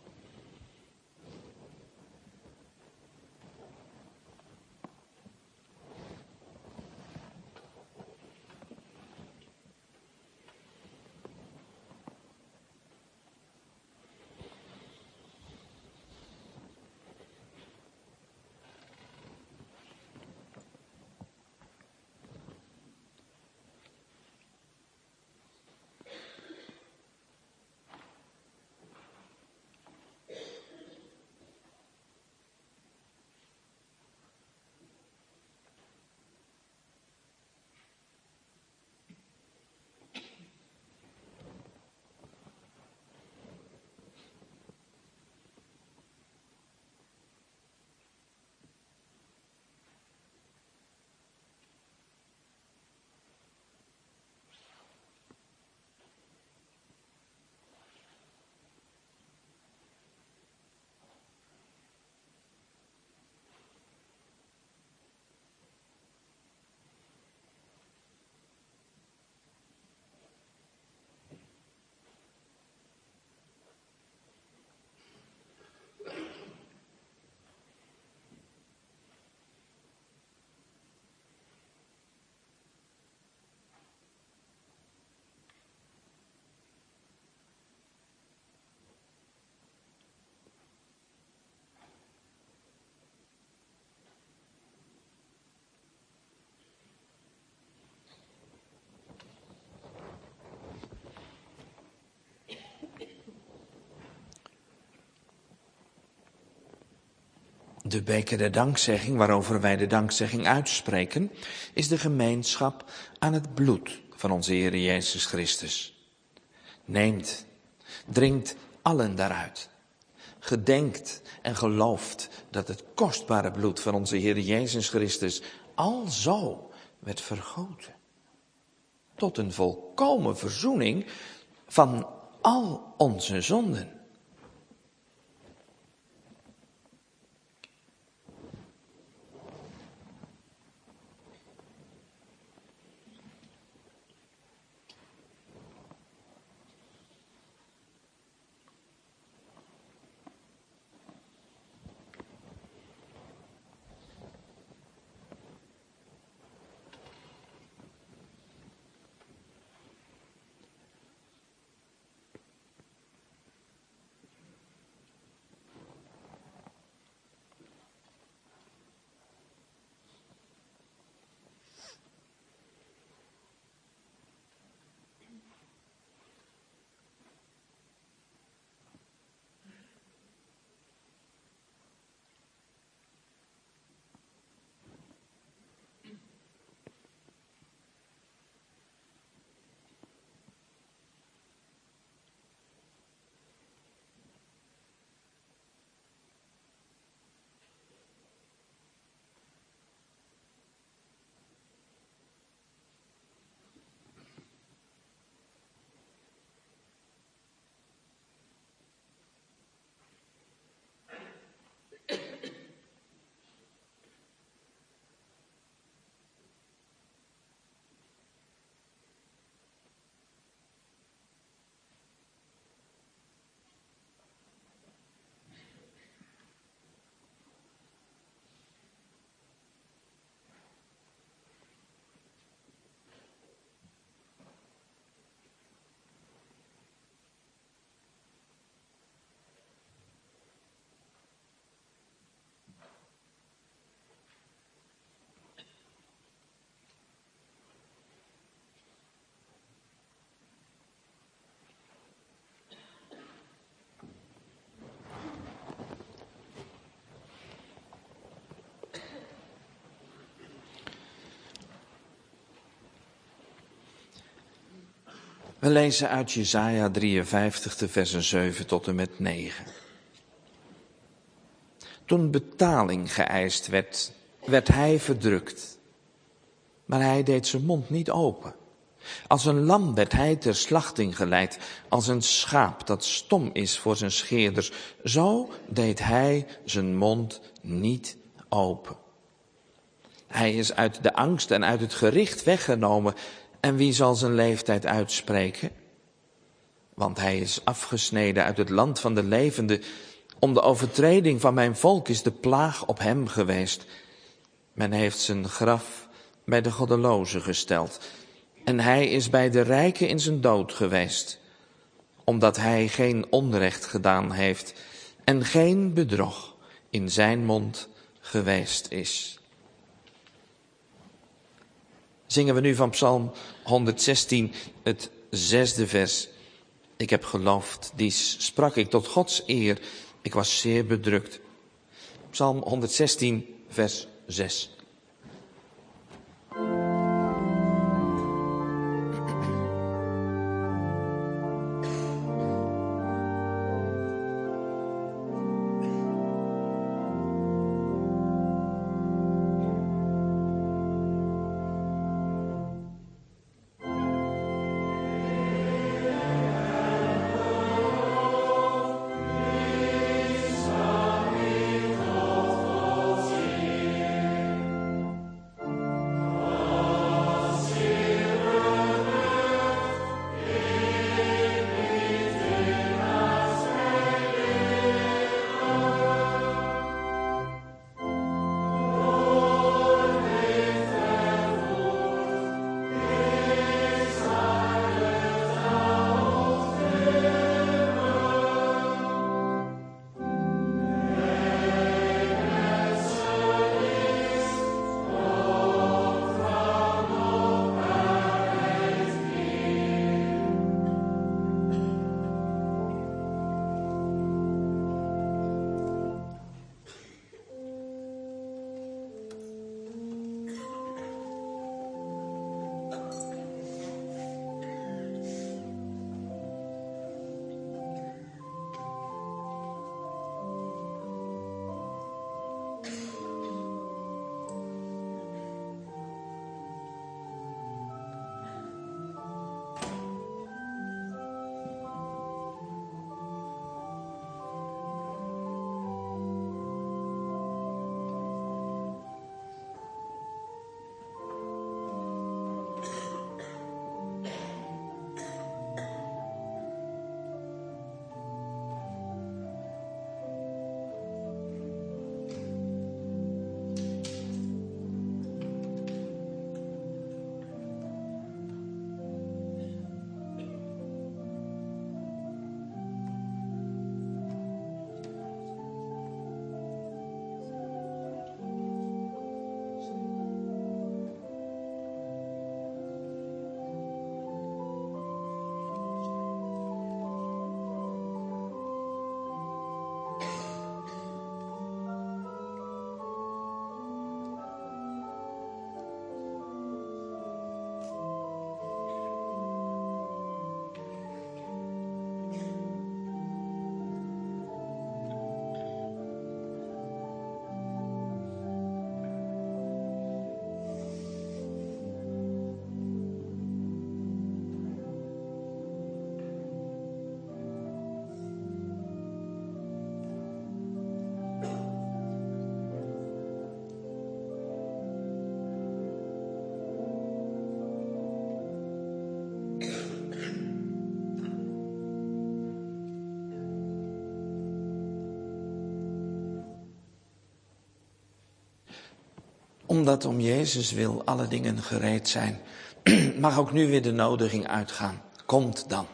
De beker der dankzegging, waarover wij de dankzegging uitspreken, is de gemeenschap aan het bloed van onze Heer Jezus Christus. Neemt, drinkt allen daaruit. Gedenkt en gelooft dat het kostbare bloed van onze Heer Jezus Christus alzo werd vergoten. Tot een volkomen verzoening van al onze zonden. We lezen uit Jesaja drieënvijftig, de versen zeven tot en met negen. Toen betaling geëist werd, werd hij verdrukt. Maar hij deed zijn mond niet open. Als een lam werd hij ter slachting geleid, als een schaap dat stom is voor zijn scheerders. Zo deed hij zijn mond niet open. Hij is uit de angst en uit het gericht weggenomen. En wie zal zijn leeftijd uitspreken? Want hij is afgesneden uit het land van de levenden. Om de overtreding van mijn volk is de plaag op hem geweest. Men heeft zijn graf bij de goddelozen gesteld. En hij is bij de rijken in zijn dood geweest. Omdat hij geen onrecht gedaan heeft en geen bedrog in zijn mond geweest is. Zingen we nu van Psalm honderdzestien, het zesde vers. Ik heb geloofd, dies sprak ik tot Gods eer. Ik was zeer bedrukt. Psalm honderdzestien, vers zes. Omdat om Jezus wil alle dingen gereed zijn, mag ook nu weer de nodiging uitgaan. Komt dan.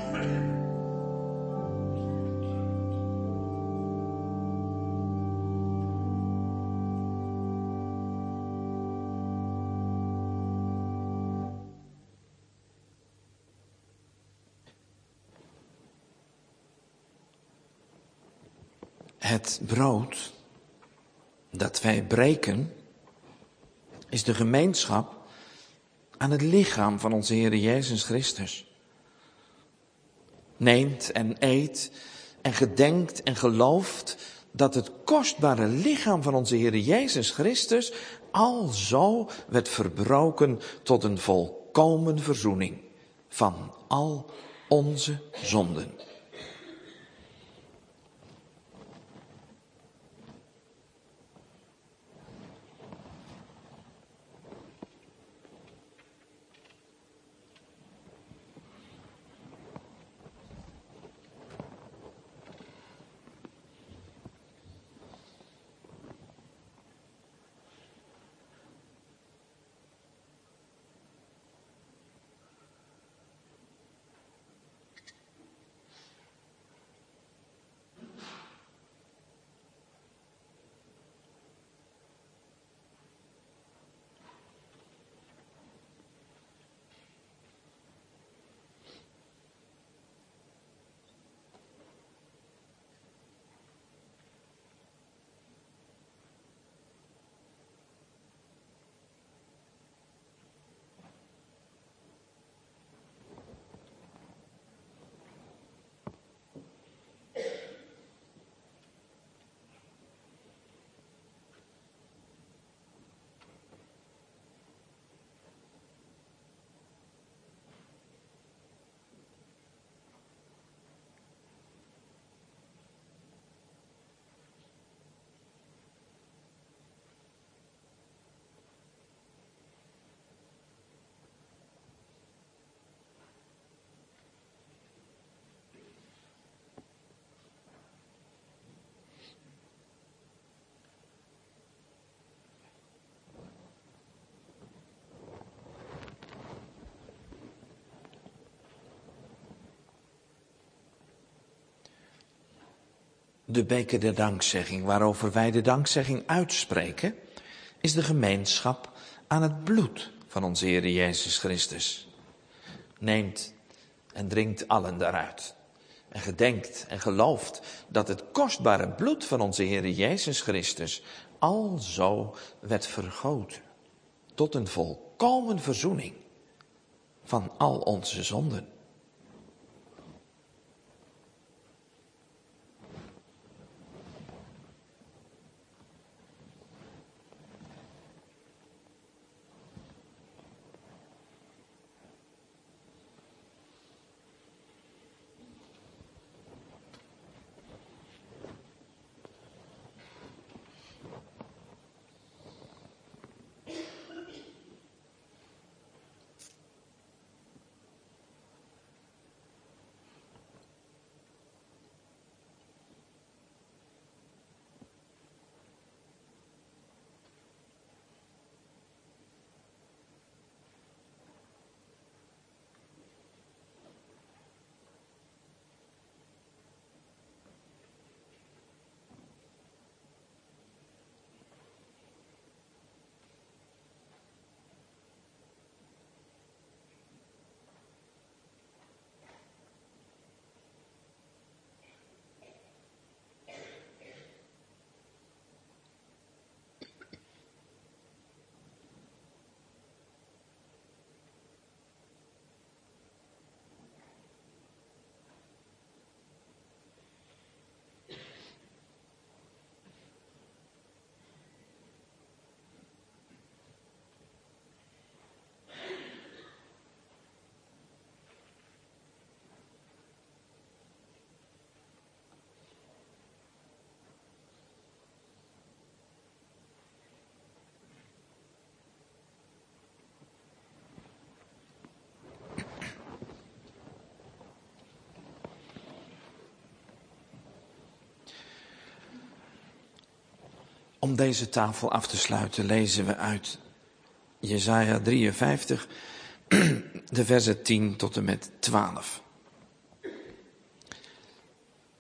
Het brood dat wij breken is de gemeenschap aan het lichaam van onze Heer Jezus Christus. Neemt en eet en gedenkt en gelooft dat het kostbare lichaam van onze Heer Jezus Christus alzo werd verbroken tot een volkomen verzoening van al onze zonden. De beker der dankzegging, waarover wij de dankzegging uitspreken, is de gemeenschap aan het bloed van onze Heer Jezus Christus. Neemt en drinkt allen daaruit. En gedenkt en gelooft dat het kostbare bloed van onze Heer Jezus Christus alzo werd vergoten tot een volkomen verzoening van al onze zonden. Om deze tafel af te sluiten lezen we uit Jesaja drieënvijftig, de versen tien tot en met twaalf.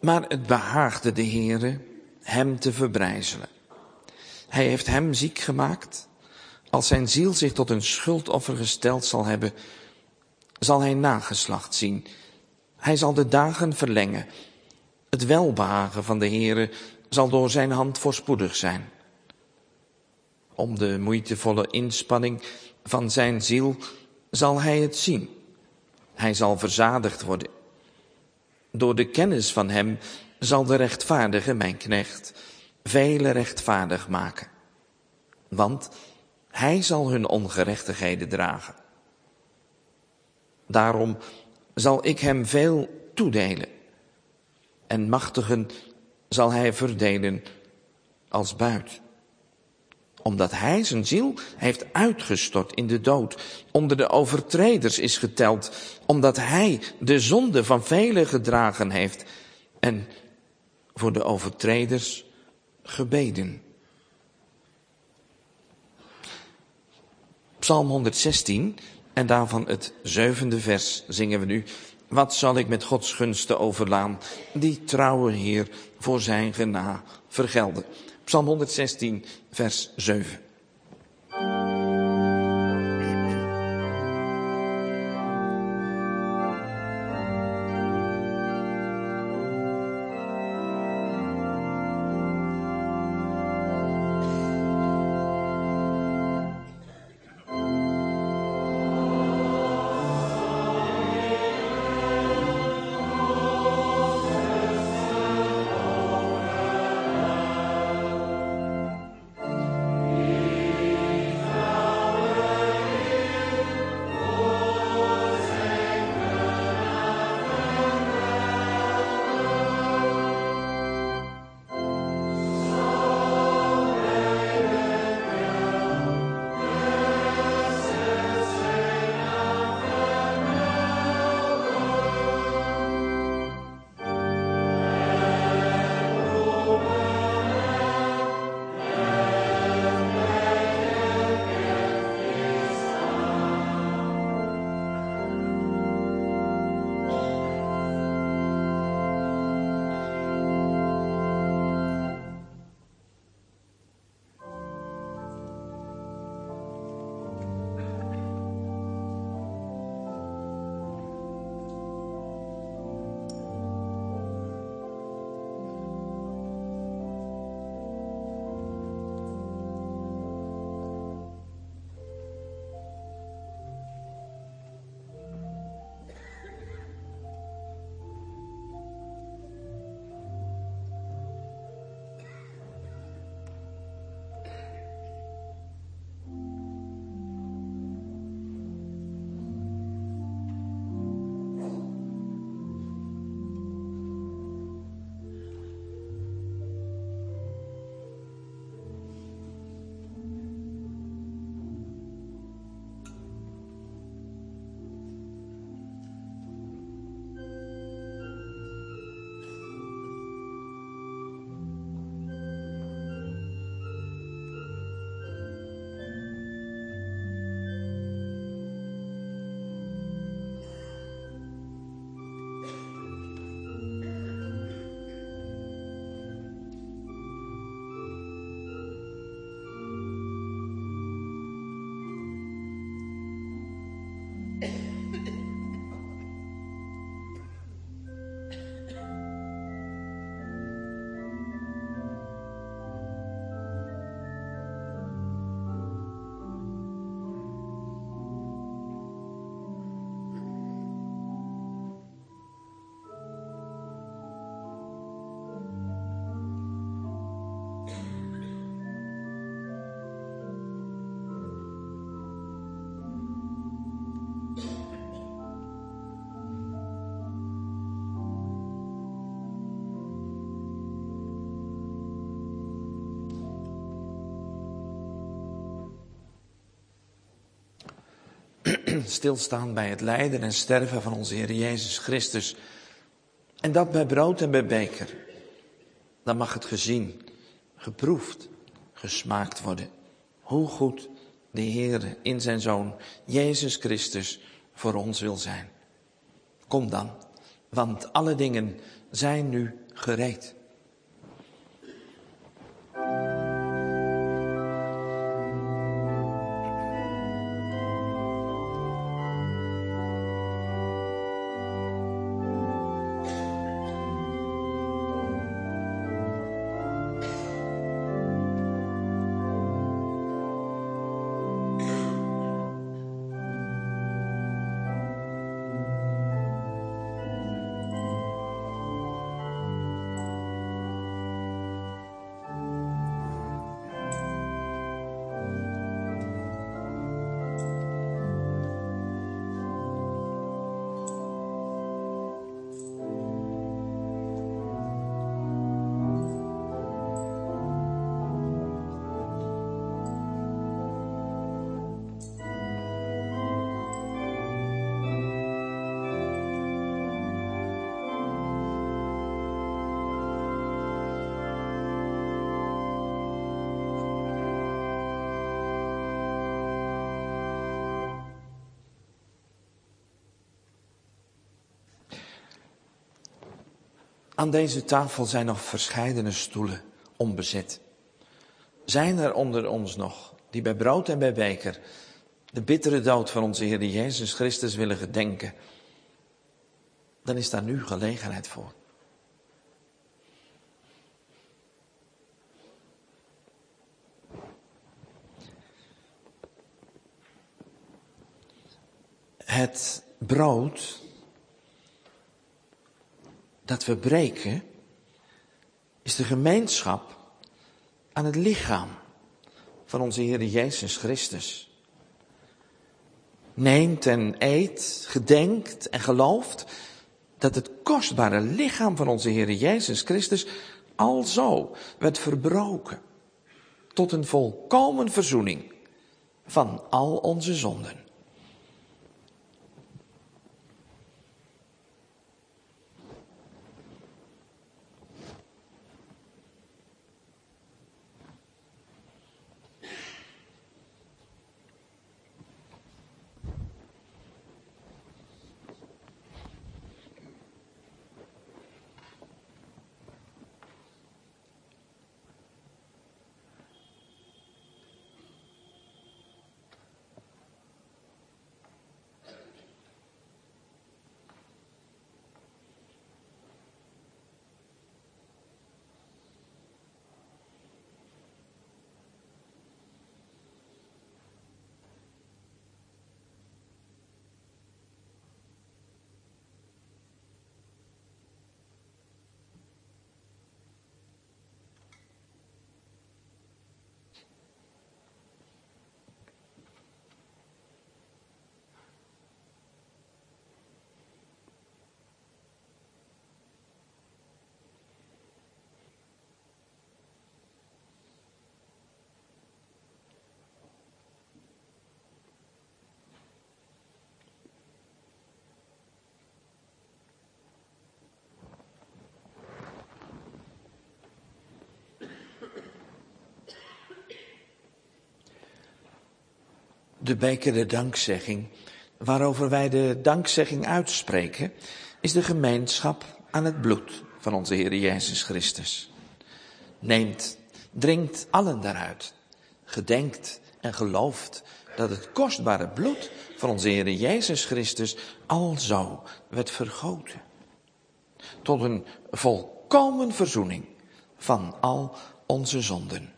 Maar het behaagde de Heere hem te verbrijzelen. Hij heeft hem ziek gemaakt. Als zijn ziel zich tot een schuldoffer gesteld zal hebben, zal hij nageslacht zien. Hij zal de dagen verlengen. Het welbehagen van de Heere zal door zijn hand voorspoedig zijn. Om de moeitevolle inspanning van zijn ziel zal hij het zien. Hij zal verzadigd worden. Door de kennis van hem zal de rechtvaardige, mijn knecht, vele rechtvaardig maken. Want hij zal hun ongerechtigheden dragen. Daarom zal ik hem veel toedelen. En machtigen zal hij verdelen als buit. Omdat hij zijn ziel heeft uitgestort in de dood, onder de overtreders is geteld, omdat hij de zonde van velen gedragen heeft en voor de overtreders gebeden. Psalm honderdzestien en daarvan het zevende vers zingen we nu. Wat zal ik met Gods gunsten overlaan, die trouwe Heer voor zijn gena vergelden. Psalm honderdzestien, vers zeven. Stilstaan bij het lijden en sterven van onze Heer Jezus Christus. En dat bij brood en bij beker. Dan mag het gezien, geproefd, gesmaakt worden. Hoe goed de Heer in zijn Zoon Jezus Christus voor ons wil zijn. Kom dan, want alle dingen zijn nu gereed. Aan deze tafel zijn nog verscheidene stoelen onbezet. Zijn er onder ons nog die bij brood en bij beker de bittere dood van onze Heer Jezus Christus willen gedenken? Dan is daar nu gelegenheid voor. Het brood dat we breken is de gemeenschap aan het lichaam van onze Heer Jezus Christus. Neemt en eet, gedenkt en gelooft dat het kostbare lichaam van onze Heer Jezus Christus alzo werd verbroken tot een volkomen verzoening van al onze zonden. De beker der dankzegging, waarover wij de dankzegging uitspreken, is de gemeenschap aan het bloed van onze Heer Jezus Christus. Neemt, drinkt allen daaruit, gedenkt en gelooft dat het kostbare bloed van onze Heer Jezus Christus alzo werd vergoten. Tot een volkomen verzoening van al onze zonden.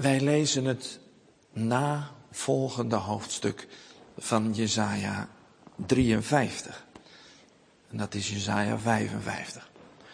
Wij lezen het navolgende hoofdstuk van Jesaja drieënvijftig. En dat is Jesaja vijfenvijftig.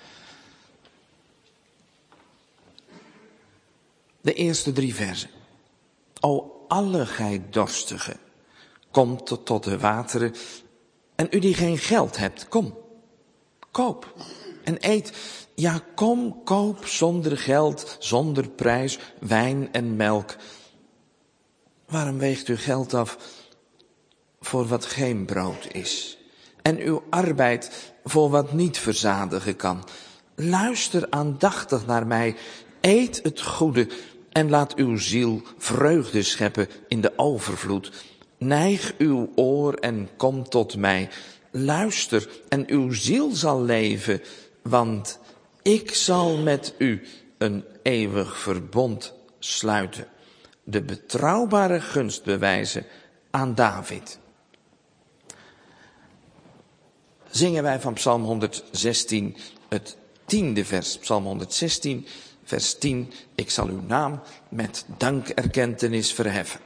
De eerste drie versen. O alle gij dorstigen, kom tot, tot de wateren. En u die geen geld hebt, kom, koop en eet. Ja, kom, koop zonder geld, zonder prijs, wijn en melk. Waarom weegt u geld af voor wat geen brood is? En uw arbeid voor wat niet verzadigen kan? Luister aandachtig naar mij, eet het goede en laat uw ziel vreugde scheppen in de overvloed. Neig uw oor en kom tot mij. Luister en uw ziel zal leven, want ik zal met u een eeuwig verbond sluiten. De betrouwbare gunst bewijzen aan David. Zingen wij van Psalm honderdzestien het tiende vers. Psalm honderdzestien, vers tien. Ik zal uw naam met dankerkentenis verheffen.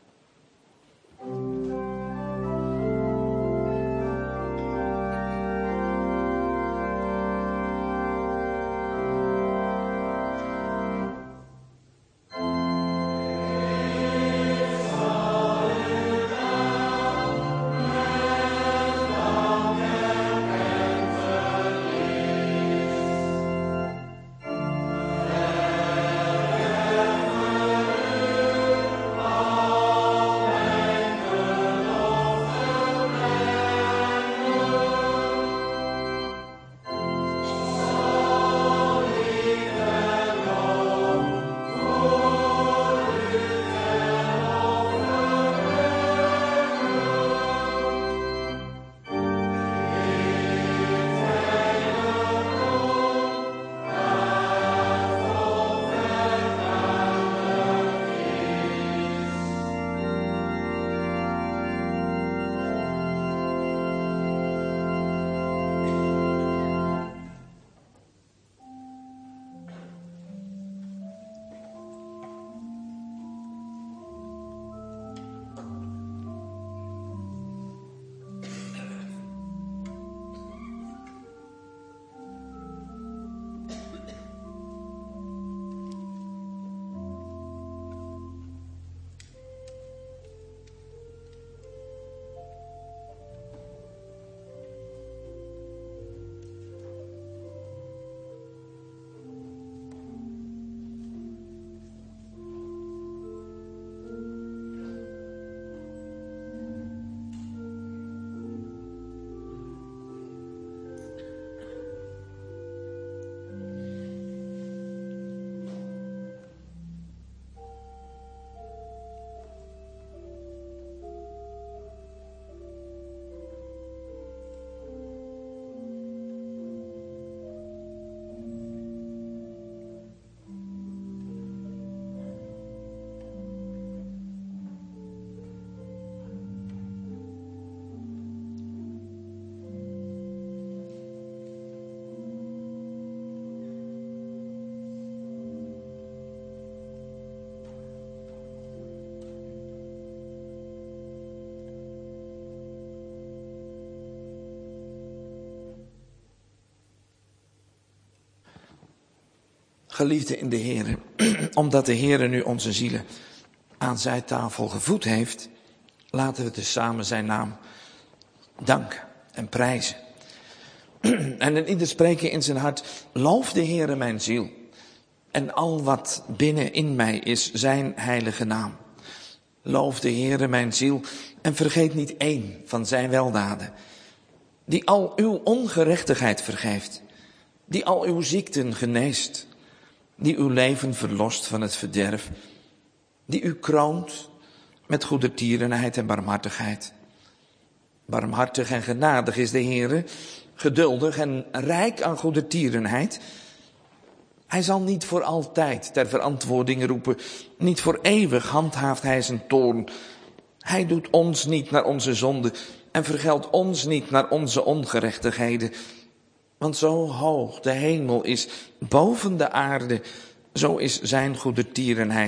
Geliefden in de Heere, omdat de Heere nu onze zielen aan zijn tafel gevoed heeft, laten we dus samen zijn naam danken en prijzen. En in ieder spreken in zijn hart, loof de Heere mijn ziel en al wat binnen in mij is, zijn heilige naam. Loof de Heere mijn ziel en vergeet niet één van zijn weldaden, die al uw ongerechtigheid vergeeft, die al uw ziekten geneest, die uw leven verlost van het verderf, die u kroont met goedertierenheid en barmhartigheid. Barmhartig en genadig is de Heere, geduldig en rijk aan goedertierenheid. Hij zal niet voor altijd ter verantwoording roepen, niet voor eeuwig handhaaft hij zijn toorn. Hij doet ons niet naar onze zonde en vergeldt ons niet naar onze ongerechtigheden. Want zo hoog de hemel is boven de aarde, zo is zijn goedertierenheid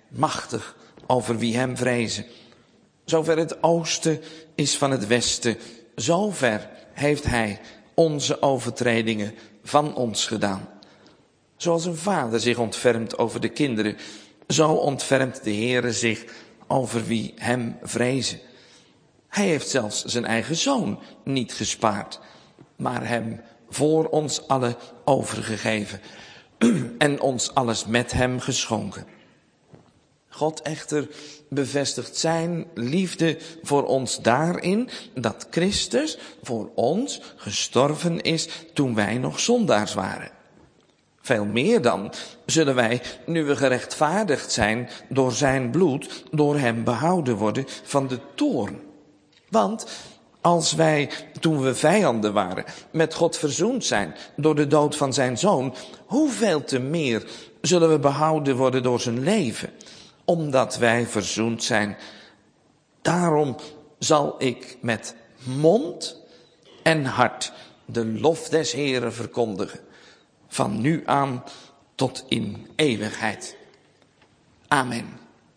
machtig over wie hem vrezen. Zover het oosten is van het westen, zover heeft hij onze overtredingen van ons gedaan. Zoals een vader zich ontfermt over de kinderen, zo ontfermt de Heere zich over wie hem vrezen. Hij heeft zelfs zijn eigen zoon niet gespaard, maar hem voor ons allen overgegeven en ons alles met hem geschonken. God echter bevestigt zijn liefde voor ons daarin dat Christus voor ons gestorven is toen wij nog zondaars waren. Veel meer dan zullen wij, nu we gerechtvaardigd zijn door zijn bloed, door hem behouden worden van de toorn. Want als wij, toen we vijanden waren, met God verzoend zijn door de dood van zijn zoon, hoeveel te meer zullen we behouden worden door zijn leven, omdat wij verzoend zijn. Daarom zal ik met mond en hart de lof des Heeren verkondigen, van nu aan tot in eeuwigheid. Amen.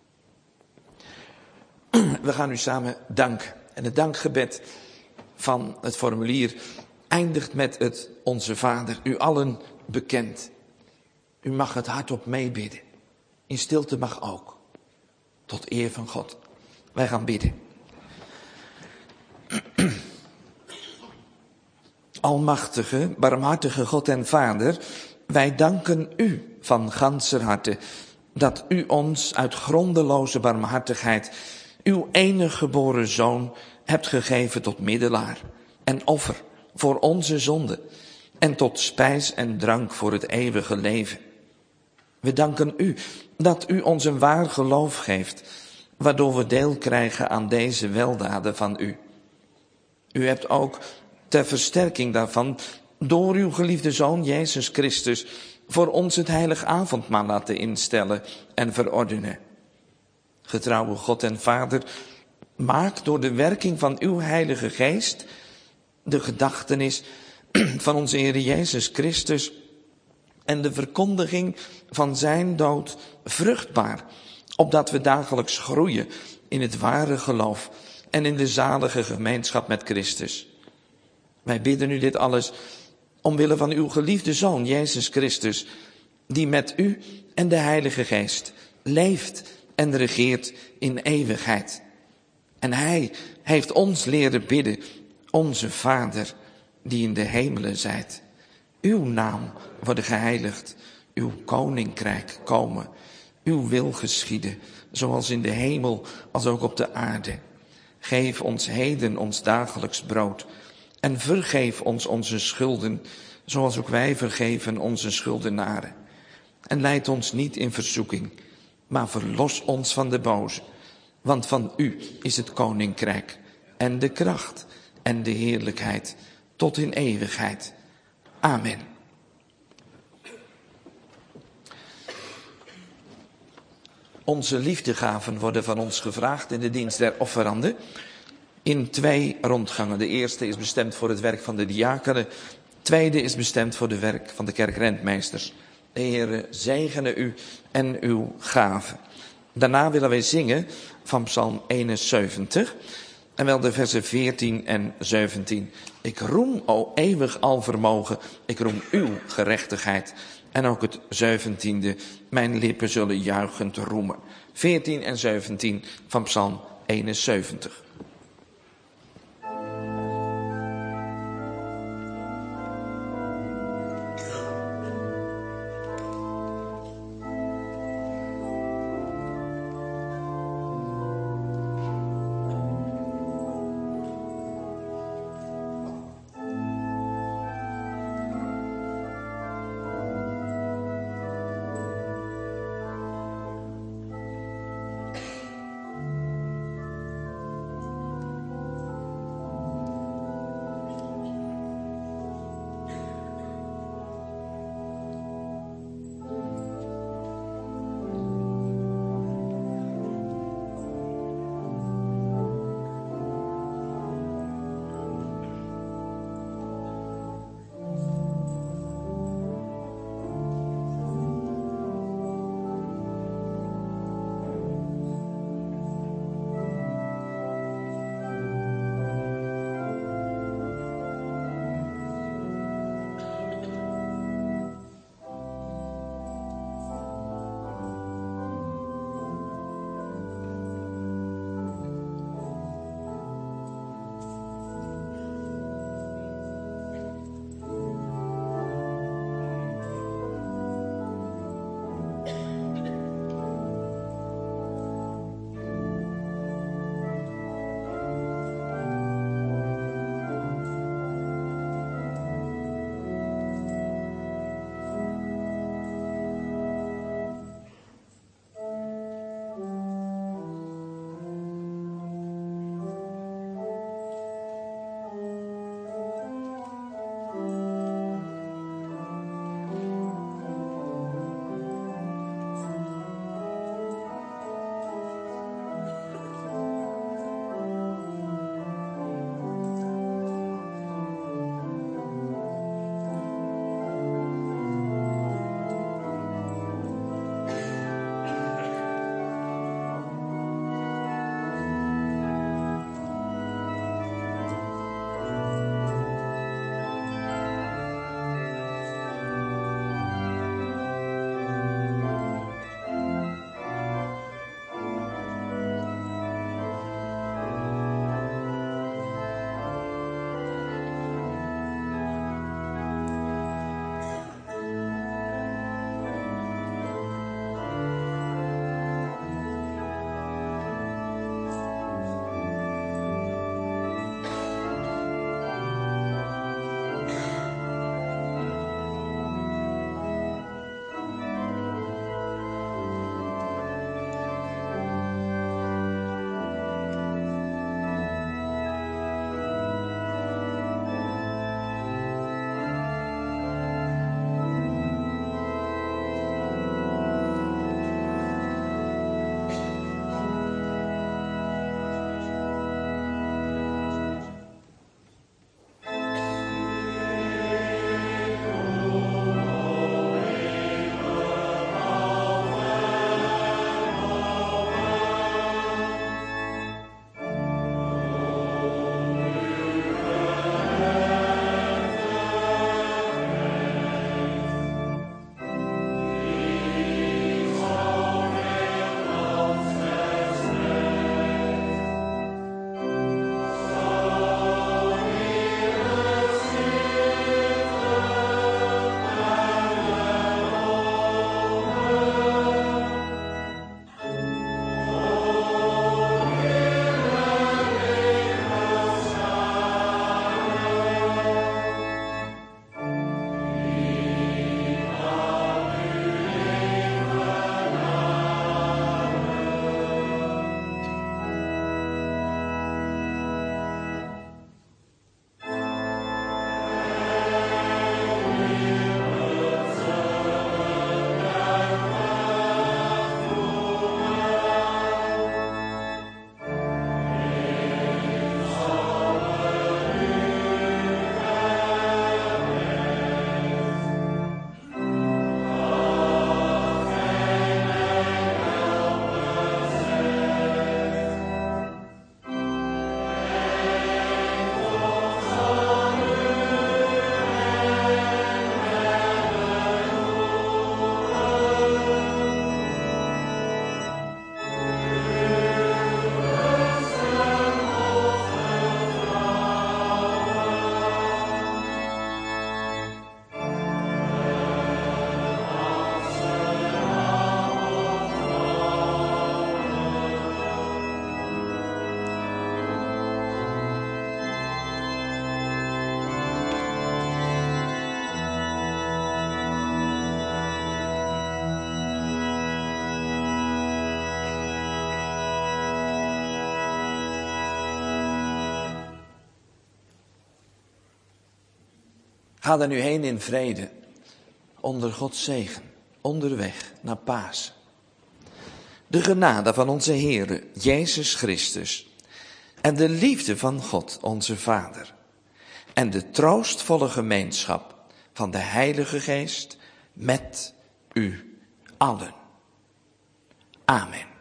We gaan nu samen danken. En het dankgebed van het formulier eindigt met het Onze Vader, u allen bekend. U mag het hardop meebidden. In stilte mag ook. Tot eer van God. Wij gaan bidden. Almachtige, barmhartige God en Vader, wij danken u van ganser harte dat u ons uit grondeloze barmhartigheid uw enige geboren zoon hebt gegeven tot middelaar en offer voor onze zonde en tot spijs en drank voor het eeuwige leven. We danken u dat u ons een waar geloof geeft, waardoor we deel krijgen aan deze weldaden van u. U hebt ook ter versterking daarvan door uw geliefde Zoon Jezus Christus voor ons het heilig avondmaal laten instellen en verordenen. Getrouwe God en Vader, maak door de werking van uw Heilige Geest de gedachtenis van onze Heer Jezus Christus en de verkondiging van zijn dood vruchtbaar, opdat we dagelijks groeien in het ware geloof en in de zalige gemeenschap met Christus. Wij bidden u dit alles omwille van uw geliefde Zoon Jezus Christus, die met u en de Heilige Geest leeft en regeert in eeuwigheid. En hij heeft ons leren bidden, onze Vader, die in de hemelen zijt. Uw naam worden geheiligd, uw koninkrijk komen, uw wil geschieden, zoals in de hemel als ook op de aarde. Geef ons heden ons dagelijks brood en vergeef ons onze schulden, zoals ook wij vergeven onze schuldenaren. En leid ons niet in verzoeking, maar verlos ons van de boze. Want van u is het koninkrijk en de kracht en de heerlijkheid tot in eeuwigheid. Amen. Onze liefdegaven worden van ons gevraagd in de dienst der offeranden in twee rondgangen. De eerste is bestemd voor het werk van de diakenen. De tweede is bestemd voor het werk van de kerkrentmeesters. De Heere zegene u en uw gaven. Daarna willen wij zingen van Psalm eenenzeventig. En wel de versen veertien en zeventien. Ik roem, o eeuwig alvermogen, ik roem uw gerechtigheid. En ook het zeventiende, mijn lippen zullen juichend roemen. veertien en zeventien van Psalm eenenzeventig. Ga er nu heen in vrede, onder Gods zegen, onderweg naar Pasen. De genade van onze Heere, Jezus Christus, en de liefde van God, onze Vader, en de troostvolle gemeenschap van de Heilige Geest met u allen. Amen.